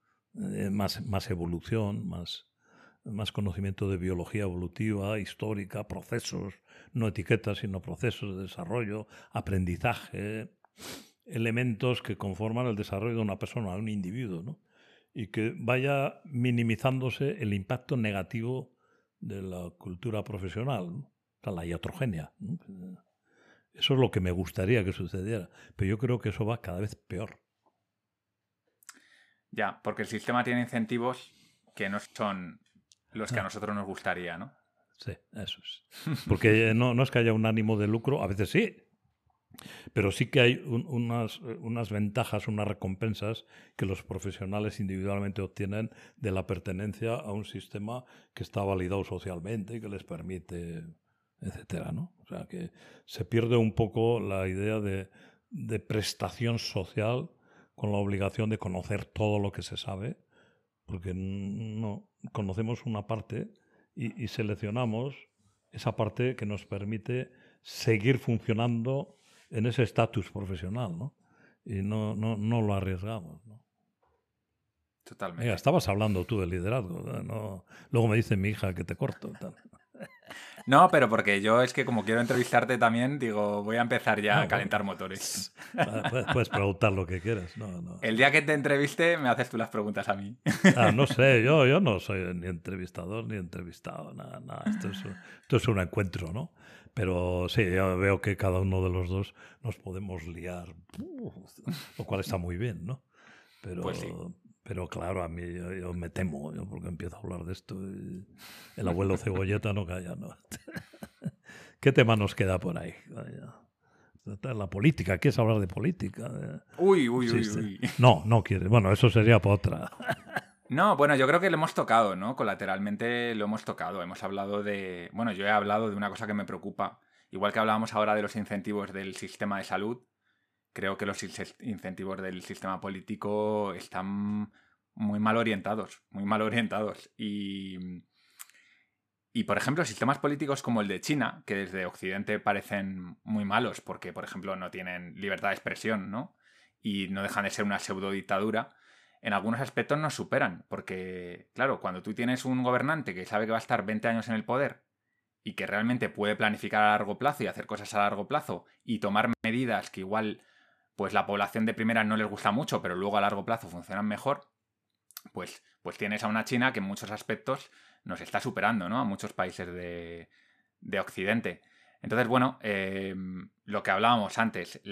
Speaker 1: Más evolución, más conocimiento de biología evolutiva, histórica, procesos, no etiquetas, sino procesos de desarrollo, aprendizaje, elementos que conforman el desarrollo de una persona, de un individuo, ¿no? Y que vaya minimizándose el impacto negativo de la cultura profesional, ¿no? O sea, la iatrogenia, ¿no? Eso es lo que me gustaría que sucediera, pero yo creo que eso va cada vez peor.
Speaker 2: Ya, porque el sistema tiene incentivos que no son los que a nosotros nos gustaría, ¿no?
Speaker 1: Sí, eso es. Porque no es que haya un ánimo de lucro, a veces sí, pero sí que hay unas ventajas, unas recompensas que los profesionales individualmente obtienen de la pertenencia a un sistema que está validado socialmente y que les permite, etcétera, ¿no? O sea, que se pierde un poco la idea de prestación social con la obligación de conocer todo lo que se sabe, porque no conocemos una parte y seleccionamos esa parte que nos permite seguir funcionando en ese estatus profesional, ¿no? Y no lo arriesgamos, ¿no?
Speaker 2: Totalmente.
Speaker 1: Venga, estabas hablando tú del liderazgo, ¿no? Luego me dice mi hija que te corto. Tal.
Speaker 2: No, pero porque yo es que como quiero entrevistarte también, digo, voy a empezar ya
Speaker 1: Ah,
Speaker 2: a calentar
Speaker 1: bueno,
Speaker 2: motores.
Speaker 1: puedes preguntar lo que quieras. No, no.
Speaker 2: El día que te entreviste, me haces tú las preguntas a mí.
Speaker 1: Ah, no sé, yo no soy ni entrevistador ni entrevistado, nada, nada. Esto es un encuentro, ¿no? Pero sí, yo veo que cada uno de los dos nos podemos liar, lo cual está muy bien, ¿no?
Speaker 2: Pues sí.
Speaker 1: Pero claro, a mí yo me temo, yo porque empiezo a hablar de esto y el abuelo Cebolleta no calla, ¿no? ¿Qué tema nos queda por ahí? Vaya. La política, ¿quieres hablar de política?
Speaker 2: Uy, uy, uy,
Speaker 1: Existe.
Speaker 2: uy.
Speaker 1: No, no quieres. Bueno, eso sería para otra.
Speaker 2: No, bueno, yo creo que lo hemos tocado, ¿no? Colateralmente lo hemos tocado. Hemos hablado de... Bueno, yo he hablado de una cosa que me preocupa. Igual que hablábamos ahora de los incentivos del sistema de salud, creo que los incentivos del sistema político están muy mal orientados, muy mal orientados. Y, por ejemplo, sistemas políticos como el de China, que desde Occidente parecen muy malos porque, por ejemplo, no tienen libertad de expresión, ¿no? Y no dejan de ser una pseudo dictadura, en algunos aspectos nos superan. Porque, claro, cuando tú tienes un gobernante que sabe que va a estar 20 años en el poder y que realmente puede planificar a largo plazo y hacer cosas a largo plazo y tomar medidas que igual pues la población de primera no les gusta mucho, pero luego a largo plazo funcionan mejor, pues tienes a una China que en muchos aspectos nos está superando, ¿no? A muchos países de Occidente. Entonces, bueno, lo que hablábamos antes,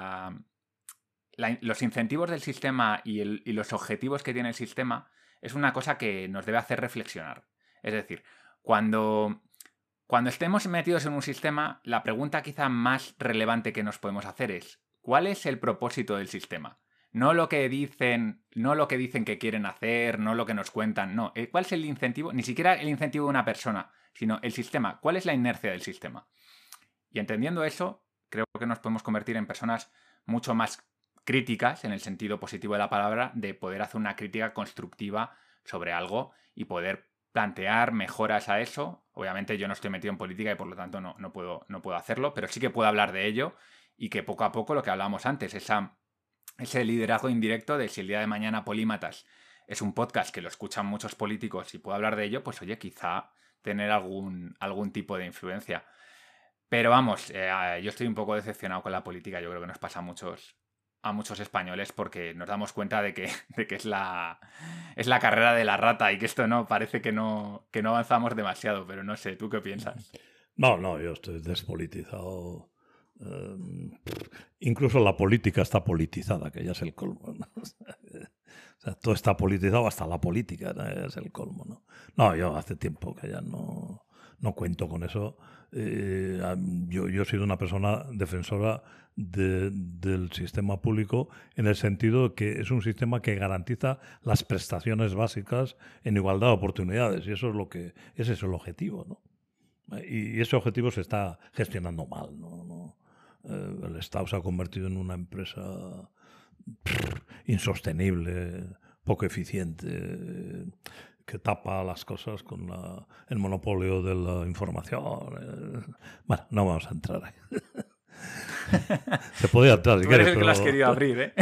Speaker 2: los incentivos del sistema y los objetivos que tiene el sistema es una cosa que nos debe hacer reflexionar. Es decir, cuando estemos metidos en un sistema, la pregunta quizá más relevante que nos podemos hacer es, ¿cuál es el propósito del sistema? No lo que dicen, no lo que dicen que quieren hacer, no lo que nos cuentan, no. ¿Cuál es el incentivo? Ni siquiera el incentivo de una persona, sino el sistema. ¿Cuál es la inercia del sistema? Y entendiendo eso, creo que nos podemos convertir en personas mucho más críticas, en el sentido positivo de la palabra, de poder hacer una crítica constructiva sobre algo y poder plantear mejoras a eso. Obviamente yo no estoy metido en política y por lo tanto no puedo hacerlo, pero sí que puedo hablar de ello y que poco a poco, lo que hablábamos antes, ese liderazgo indirecto de si el día de mañana Polímatas es un podcast que lo escuchan muchos políticos y puedo hablar de ello, pues oye, quizá tener algún tipo de influencia. Pero vamos, yo estoy un poco decepcionado con la política. Yo creo que nos pasa a muchos españoles porque nos damos cuenta de que es la carrera de la rata y que esto no, parece que no avanzamos demasiado. Pero no sé, ¿tú qué piensas?
Speaker 1: No, no, yo estoy despolitizado. Incluso la política está politizada, que ya es el colmo, ¿no? O sea, todo está politizado, hasta la política, ¿no? Es el colmo, ¿no? No, yo hace tiempo que ya no cuento con eso. Yo he sido una persona defensora del sistema público en el sentido de que es un sistema que garantiza las prestaciones básicas en igualdad de oportunidades y eso es ese es el objetivo, ¿no? Y ese objetivo se está gestionando mal, ¿no? El Estado se ha convertido en una empresa insostenible, poco eficiente, que tapa las cosas con el monopolio de la información. Bueno, no vamos a entrar ahí. Se podía entrar si
Speaker 2: Tú eres
Speaker 1: quieres,
Speaker 2: el que lo has querido abrir, ¿eh?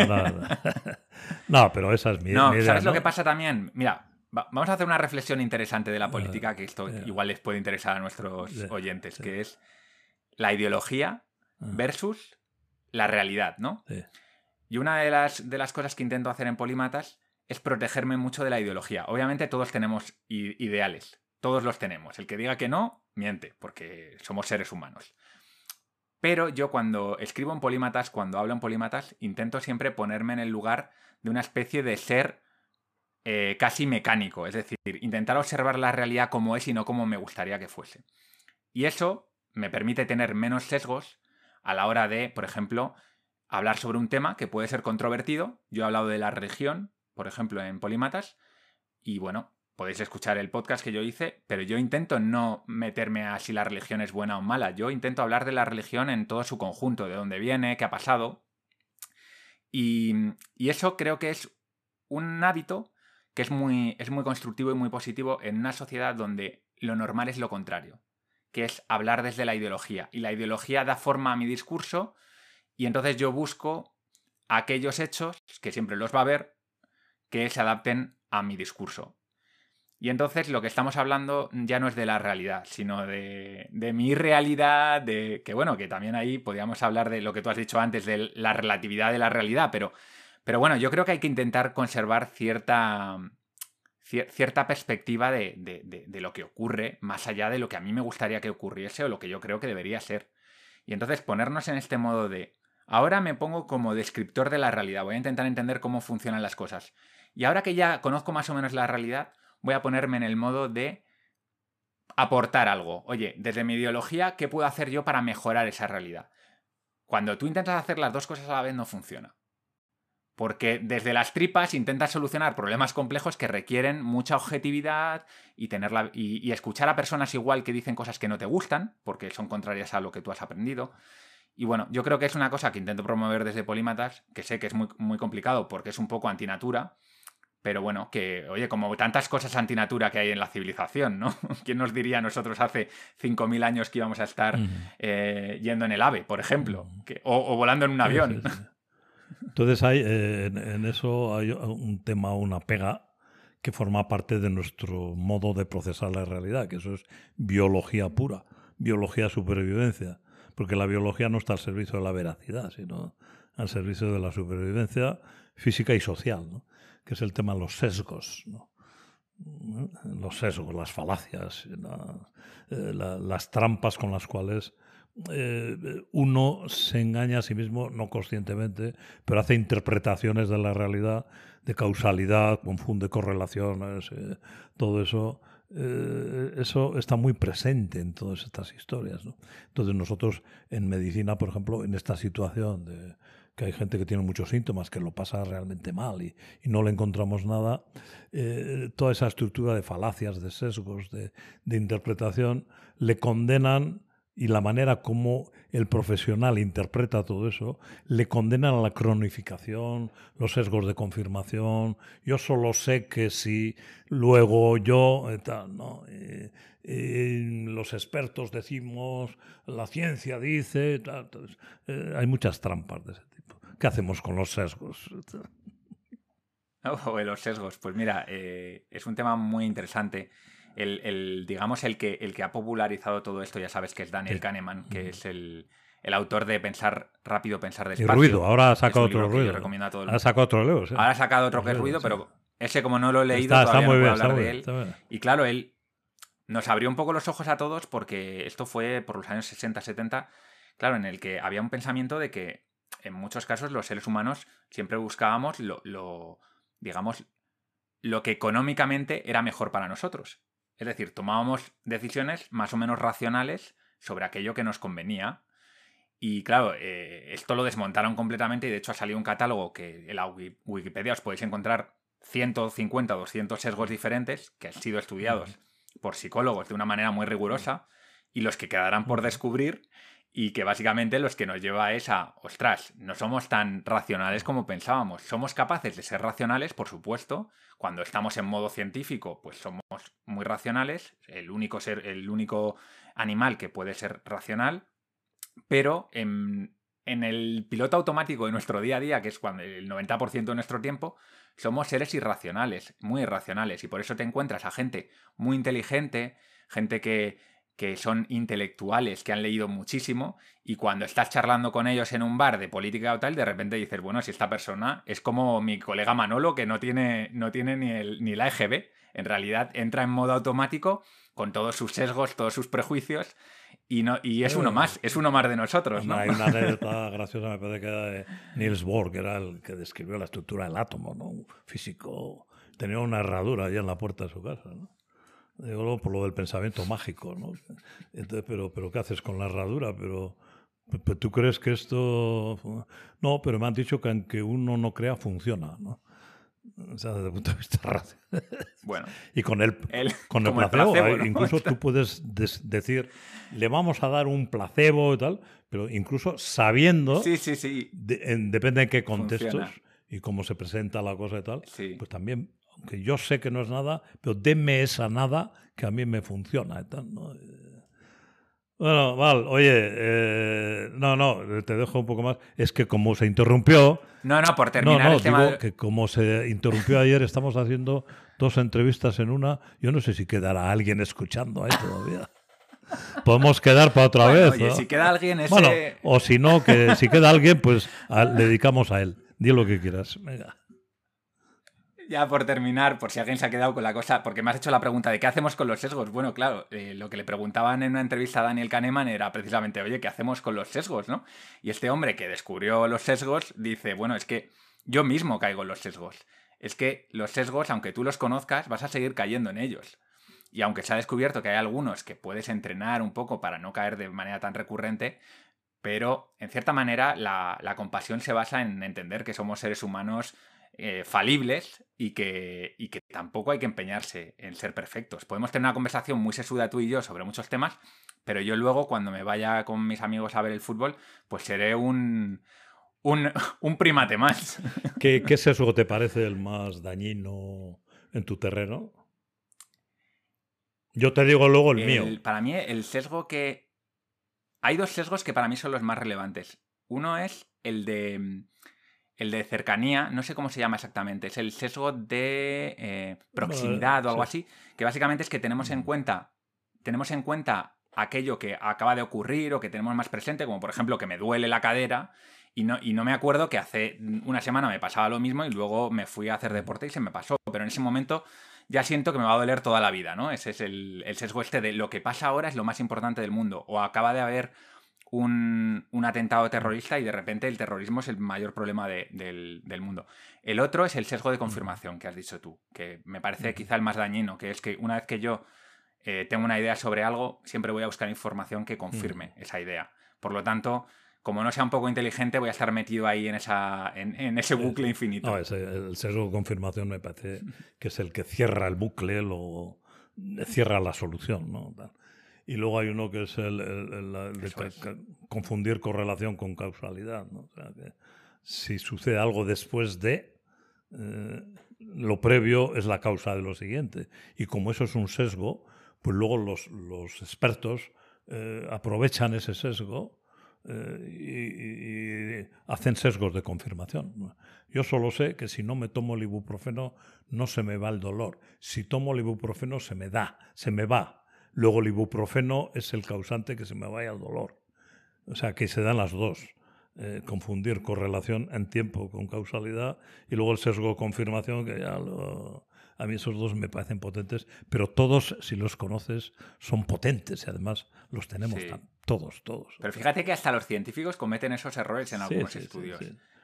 Speaker 1: No, pero esa es mi
Speaker 2: No,
Speaker 1: idea,
Speaker 2: ¿sabes lo
Speaker 1: ¿no?
Speaker 2: que pasa también? Mira, vamos a hacer una reflexión interesante de la política, que esto igual les puede interesar a nuestros oyentes,
Speaker 1: Sí,
Speaker 2: que es la ideología versus la realidad, ¿no?
Speaker 1: sí.
Speaker 2: Y una de las cosas que intento hacer en Polímatas es protegerme mucho de la ideología. Obviamente todos tenemos ideales, todos los tenemos. El que diga que no, miente, porque somos seres humanos. Pero yo cuando escribo en Polímatas, cuando hablo en Polímatas, intento siempre ponerme en el lugar de una especie de ser casi mecánico. Es decir, intentar observar la realidad como es y no como me gustaría que fuese. Y eso me permite tener menos sesgos a la hora de, por ejemplo, hablar sobre un tema que puede ser controvertido. Yo he hablado de la religión, por ejemplo, en Polímatas, y bueno, podéis escuchar el podcast que yo hice, pero yo intento no meterme a si la religión es buena o mala. Yo intento hablar de la religión en todo su conjunto, de dónde viene, qué ha pasado. Y eso creo que es un hábito que es muy constructivo y muy positivo en una sociedad donde lo normal es lo contrario, que es hablar desde la ideología. Y la ideología da forma a mi discurso y entonces yo busco aquellos hechos, que siempre los va a haber, que se adapten a mi discurso. Y entonces lo que estamos hablando ya no es de la realidad, sino de mi irrealidad, de que bueno, que también ahí podríamos hablar de lo que tú has dicho antes, de la relatividad de la realidad, pero bueno, yo creo que hay que intentar conservar cierta perspectiva de lo que ocurre, más allá de lo que a mí me gustaría que ocurriese o lo que yo creo que debería ser. Y entonces ponernos en este modo de, ahora me pongo como descriptor de la realidad, voy a intentar entender cómo funcionan las cosas. Y ahora que ya conozco más o menos la realidad, voy a ponerme en el modo de aportar algo. Oye, desde mi ideología, ¿qué puedo hacer yo para mejorar esa realidad? Cuando tú intentas hacer las dos cosas a la vez no funciona. Porque desde las tripas intentas solucionar problemas complejos que requieren mucha objetividad y escuchar a personas igual que dicen cosas que no te gustan, porque son contrarias a lo que tú has aprendido. Y bueno, yo creo que es una cosa que intento promover desde Polímatas, que sé que es muy, muy complicado porque es un poco antinatura, pero bueno, que, oye, como tantas cosas antinatura que hay en la civilización, ¿no? ¿Quién nos diría a nosotros hace 5.000 años que íbamos a estar yendo en el AVE, por ejemplo? O volando en un avión.
Speaker 1: Sí, sí, sí. Entonces hay en eso hay un tema, una pega que forma parte de nuestro modo de procesar la realidad, que eso es biología pura, biología supervivencia, porque la biología no está al servicio de la veracidad, sino al servicio de la supervivencia física y social, ¿no? Que es el tema de los sesgos, ¿no? Los sesgos, las falacias, las trampas con las cuales uno se engaña a sí mismo, no conscientemente, pero hace interpretaciones de la realidad, de causalidad, confunde correlaciones, todo eso. Eso está muy presente en todas estas historias, ¿no? Entonces nosotros en medicina, por ejemplo, en esta situación de que hay gente que tiene muchos síntomas, que lo pasa realmente mal y no le encontramos nada, toda esa estructura de falacias, de sesgos, de interpretación, le condenan, y la manera como el profesional interpreta todo eso, le condenan a la cronificación, los sesgos de confirmación, yo solo sé que si, luego yo, tal, ¿no? Los expertos decimos, la ciencia dice, tal, entonces, hay muchas trampas de ese tipo. ¿Qué hacemos con los sesgos?
Speaker 2: Los sesgos, pues mira, es un tema muy interesante. Digamos, el que ha popularizado todo esto, ya sabes que es Daniel Kahneman, que es el autor de Pensar rápido, pensar despacio.
Speaker 1: Y Ruido, ahora ha sacado
Speaker 2: otro
Speaker 1: Ruido.
Speaker 2: Yo recomiendo a todo el mundo.
Speaker 1: Ha sacado otro libro, sí.
Speaker 2: Ahora ha sacado otro que es Ruido, pero ese como no lo he leído,
Speaker 1: está
Speaker 2: todavía
Speaker 1: muy
Speaker 2: no puedo
Speaker 1: bien,
Speaker 2: hablar de él.
Speaker 1: Bien.
Speaker 2: Y claro, él nos abrió un poco los ojos a todos porque esto fue por los años 60, 70, claro, en el que había un pensamiento de que en muchos casos los seres humanos siempre buscábamos digamos, lo que económicamente era mejor para nosotros. Es decir, tomábamos decisiones más o menos racionales sobre aquello que nos convenía. Y claro, esto lo desmontaron completamente y de hecho ha salido un catálogo que en la Wikipedia os podéis encontrar 150 o 200 sesgos diferentes que han sido estudiados por psicólogos de una manera muy rigurosa y los que quedarán por descubrir y que básicamente los que nos lleva es a, ostras, no somos tan racionales como pensábamos. Somos capaces de ser racionales, por supuesto. Cuando estamos en modo científico, pues somos muy racionales. El único animal que puede ser racional. Pero en el piloto automático de nuestro día a día, que es cuando el 90% de nuestro tiempo, somos seres irracionales, muy irracionales. Y por eso te encuentras a gente muy inteligente, gente que son intelectuales, que han leído muchísimo, y cuando estás charlando con ellos en un bar de política o tal, de repente dices, bueno, si esta persona es como mi colega Manolo, que no tiene ni la EGB, en realidad entra en modo automático con todos sus sesgos, todos sus prejuicios, y es uno más de nosotros, ¿no?
Speaker 1: Hay una anécdota graciosa, me parece que era de Niels Bohr, que era el que describió la estructura del átomo, ¿no? Un físico, tenía una herradura allá en la puerta de su casa, ¿no? Digo, por lo del pensamiento mágico, ¿no? Entonces, pero ¿qué haces con la herradura? Pero ¿tú crees que esto...? No, pero me han dicho que aunque uno no crea, funciona, ¿no? O sea, desde el punto de vista racional.
Speaker 2: Bueno.
Speaker 1: Y con el placebo,
Speaker 2: ¿no?
Speaker 1: Incluso tú puedes decir, le vamos a dar un placebo y tal, pero incluso sabiendo...
Speaker 2: Sí.
Speaker 1: Depende de qué contextos
Speaker 2: funciona.
Speaker 1: Y cómo se presenta la cosa y tal,
Speaker 2: sí.
Speaker 1: Pues también... Aunque yo sé que no es nada, pero denme esa nada que a mí me funciona y tal, ¿no? Bueno, Val, oye, no, te dejo un poco más. Es que como se interrumpió...
Speaker 2: No, por
Speaker 1: No,
Speaker 2: terminar el tema
Speaker 1: digo que como se interrumpió ayer, estamos haciendo 2 entrevistas en una. Yo no sé si quedará alguien escuchando ahí todavía. Podemos quedar para otra
Speaker 2: Bueno,
Speaker 1: vez,
Speaker 2: oye,
Speaker 1: ¿no?
Speaker 2: si queda alguien
Speaker 1: Bueno,
Speaker 2: ese...
Speaker 1: o si no, que si queda alguien, pues le dedicamos a él. Di lo que quieras. Venga.
Speaker 2: Ya por terminar, por si alguien se ha quedado con la cosa, porque me has hecho la pregunta de qué hacemos con los sesgos. Bueno, claro, lo que le preguntaban en una entrevista a Daniel Kahneman era precisamente, oye, ¿qué hacemos con los sesgos, no? Y este hombre que descubrió los sesgos dice, bueno, es que yo mismo caigo en los sesgos. Es que los sesgos, aunque tú los conozcas, vas a seguir cayendo en ellos. Y aunque se ha descubierto que hay algunos que puedes entrenar un poco para no caer de manera tan recurrente, pero en cierta manera la compasión se basa en entender que somos seres humanos falibles y que tampoco hay que empeñarse en ser perfectos. Podemos tener una conversación muy sesuda tú y yo sobre muchos temas, pero yo luego cuando me vaya con mis amigos a ver el fútbol, pues seré un primate más.
Speaker 1: ¿Qué sesgo te parece el más dañino en tu terreno? Yo te digo luego el mío.
Speaker 2: Para mí el sesgo que... Hay 2 sesgos que para mí son los más relevantes. Uno es el de cercanía, no sé cómo se llama exactamente, es el sesgo de proximidad o algo así, que básicamente es que tenemos en cuenta aquello que acaba de ocurrir o que tenemos más presente, como por ejemplo que me duele la cadera y no me acuerdo que hace una semana me pasaba lo mismo y luego me fui a hacer deporte y se me pasó, pero en ese momento ya siento que me va a doler toda la vida, ¿no? Ese es el sesgo este de lo que pasa ahora es lo más importante del mundo, o acaba de haber un atentado terrorista y de repente el terrorismo es el mayor problema del mundo. El otro es el sesgo de confirmación que has dicho tú, que me parece quizá el más dañino, que es que una vez que yo tengo una idea sobre algo, siempre voy a buscar información que confirme esa idea. Por lo tanto, como no sea un poco inteligente, voy a estar metido ahí en ese bucle infinito.
Speaker 1: No, el sesgo de confirmación me parece que es el que cierra el bucle, cierra la solución, ¿no? Y luego hay uno que es el de confundir correlación con causalidad, ¿no? O sea, que si sucede algo después de, lo previo es la causa de lo siguiente. Y como eso es un sesgo, pues luego los expertos aprovechan ese sesgo y hacen sesgos de confirmación. Yo solo sé que si no me tomo el ibuprofeno no se me va el dolor. Si tomo el ibuprofeno se me va. Luego el ibuprofeno es el causante que se me vaya el dolor. O sea, que se dan las dos. Confundir correlación en tiempo con causalidad y luego el sesgo de confirmación, que ya a mí esos dos me parecen potentes, pero todos, si los conoces, son potentes y además los tenemos todos.
Speaker 2: Pero fíjate que hasta los científicos cometen esos errores en algunos estudios.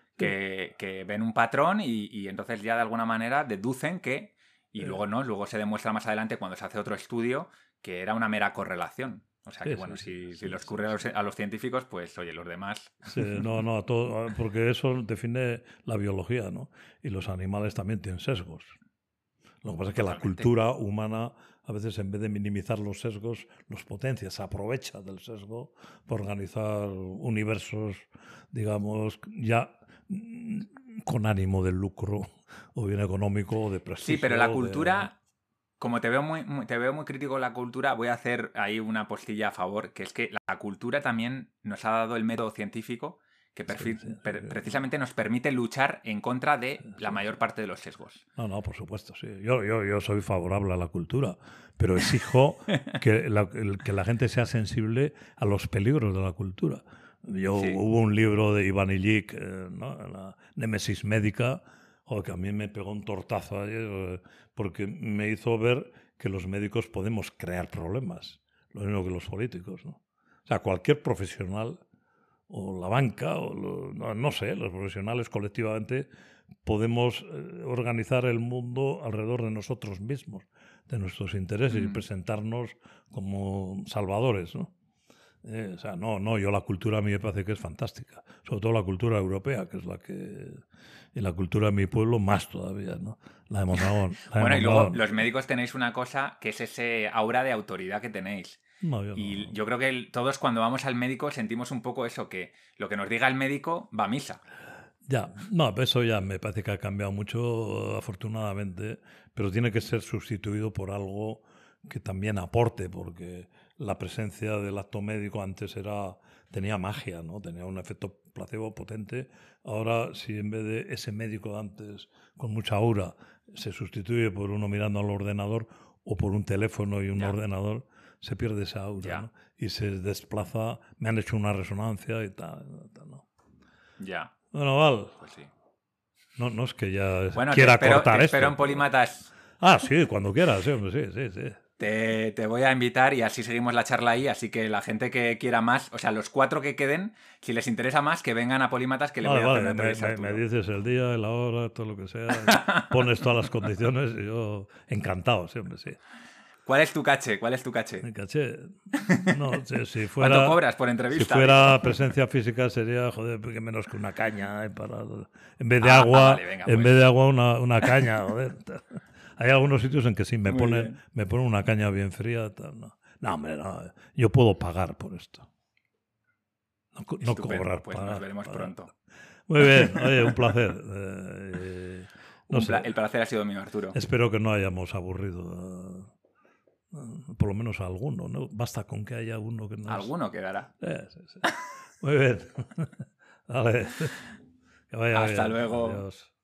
Speaker 2: Que ven un patrón y entonces ya de alguna manera deducen que, y luego se demuestra más adelante cuando se hace otro estudio, que era una mera correlación. O sea que bueno, si les ocurre a los científicos, pues oye, los demás...
Speaker 1: Sí, a todo, porque eso define la biología, ¿no? Y los animales también tienen sesgos. Lo que pasa es que la cultura humana a veces en vez de minimizar los sesgos, los potencia, se aprovecha del sesgo para organizar universos, digamos, ya con ánimo de lucro o bien económico o de prestigio.
Speaker 2: Sí, pero la cultura... Como te veo muy crítico con la cultura, voy a hacer ahí una postilla a favor, que es que la cultura también nos ha dado el método científico que precisamente nos permite luchar en contra de la mayor parte de los sesgos.
Speaker 1: No, por supuesto, sí. Yo soy favorable a la cultura, pero exijo que la gente sea sensible a los peligros de la cultura. Hubo un libro de Ivan Illich, ¿no? La Némesis médica, que a mí me pegó un tortazo ayer, porque me hizo ver que los médicos podemos crear problemas, lo mismo que los políticos, ¿no? O sea, cualquier profesional, o la banca, o no sé, los profesionales colectivamente, podemos organizar el mundo alrededor de nosotros mismos, de nuestros intereses, y presentarnos como salvadores, ¿no? O sea, yo la cultura a mí me parece que es fantástica, sobre todo la cultura europea, que es la que... Y la cultura de mi pueblo más todavía, ¿no? La de Mondragón.
Speaker 2: Bueno, y luego los médicos tenéis una cosa que es ese aura de autoridad que tenéis. Yo creo que todos cuando vamos al médico sentimos un poco eso, que lo que nos diga el médico va a misa.
Speaker 1: Ya, eso ya me parece que ha cambiado mucho, afortunadamente, pero tiene que ser sustituido por algo que también aporte, porque la presencia del acto médico antes tenía magia, ¿no? Tenía un efecto placebo potente. Ahora, si en vez de ese médico de antes con mucha aura se sustituye por uno mirando al ordenador o por un teléfono y un ordenador, se pierde esa aura, ¿no? Y se desplaza. Me han hecho una resonancia y tal, ¿no?
Speaker 2: Ya.
Speaker 1: Bueno, Val.
Speaker 2: Pues sí.
Speaker 1: No es que ya
Speaker 2: Bueno,
Speaker 1: quiera
Speaker 2: te
Speaker 1: cortar esto.
Speaker 2: espero en Polímatas.
Speaker 1: Sí, cuando quieras, sí, hombre, sí.
Speaker 2: Te voy a invitar y así seguimos la charla ahí. Así que la gente que quiera más, o sea, los 4 que queden, si les interesa más, que vengan a Polímatas, que le voy a hacer una entrevista.
Speaker 1: Me dices el día, la hora, todo lo que sea, pones todas las condiciones y yo encantado, siempre, sí.
Speaker 2: ¿Cuál es tu caché?
Speaker 1: Mi caché. No, si fuera.
Speaker 2: ¿Cuánto cobras por entrevista?
Speaker 1: Si fuera presencia física sería, joder, menos que una caña. En vez de agua,
Speaker 2: vale, venga,
Speaker 1: en vez de agua una caña, joder. Hay algunos sitios en que sí me ponen una caña bien fría. Tal, no. No, hombre, no. Yo puedo pagar por esto. No cobrar.
Speaker 2: Pues nos veremos pronto.
Speaker 1: Muy bien, oye, un placer.
Speaker 2: El placer ha sido mío, Arturo.
Speaker 1: Espero que no hayamos aburrido por lo menos a alguno, ¿no? Basta con que haya uno que no.
Speaker 2: Alguno quedará.
Speaker 1: Sí. Muy bien. Vale. Que vaya
Speaker 2: Hasta
Speaker 1: bien.
Speaker 2: luego.
Speaker 1: Adiós.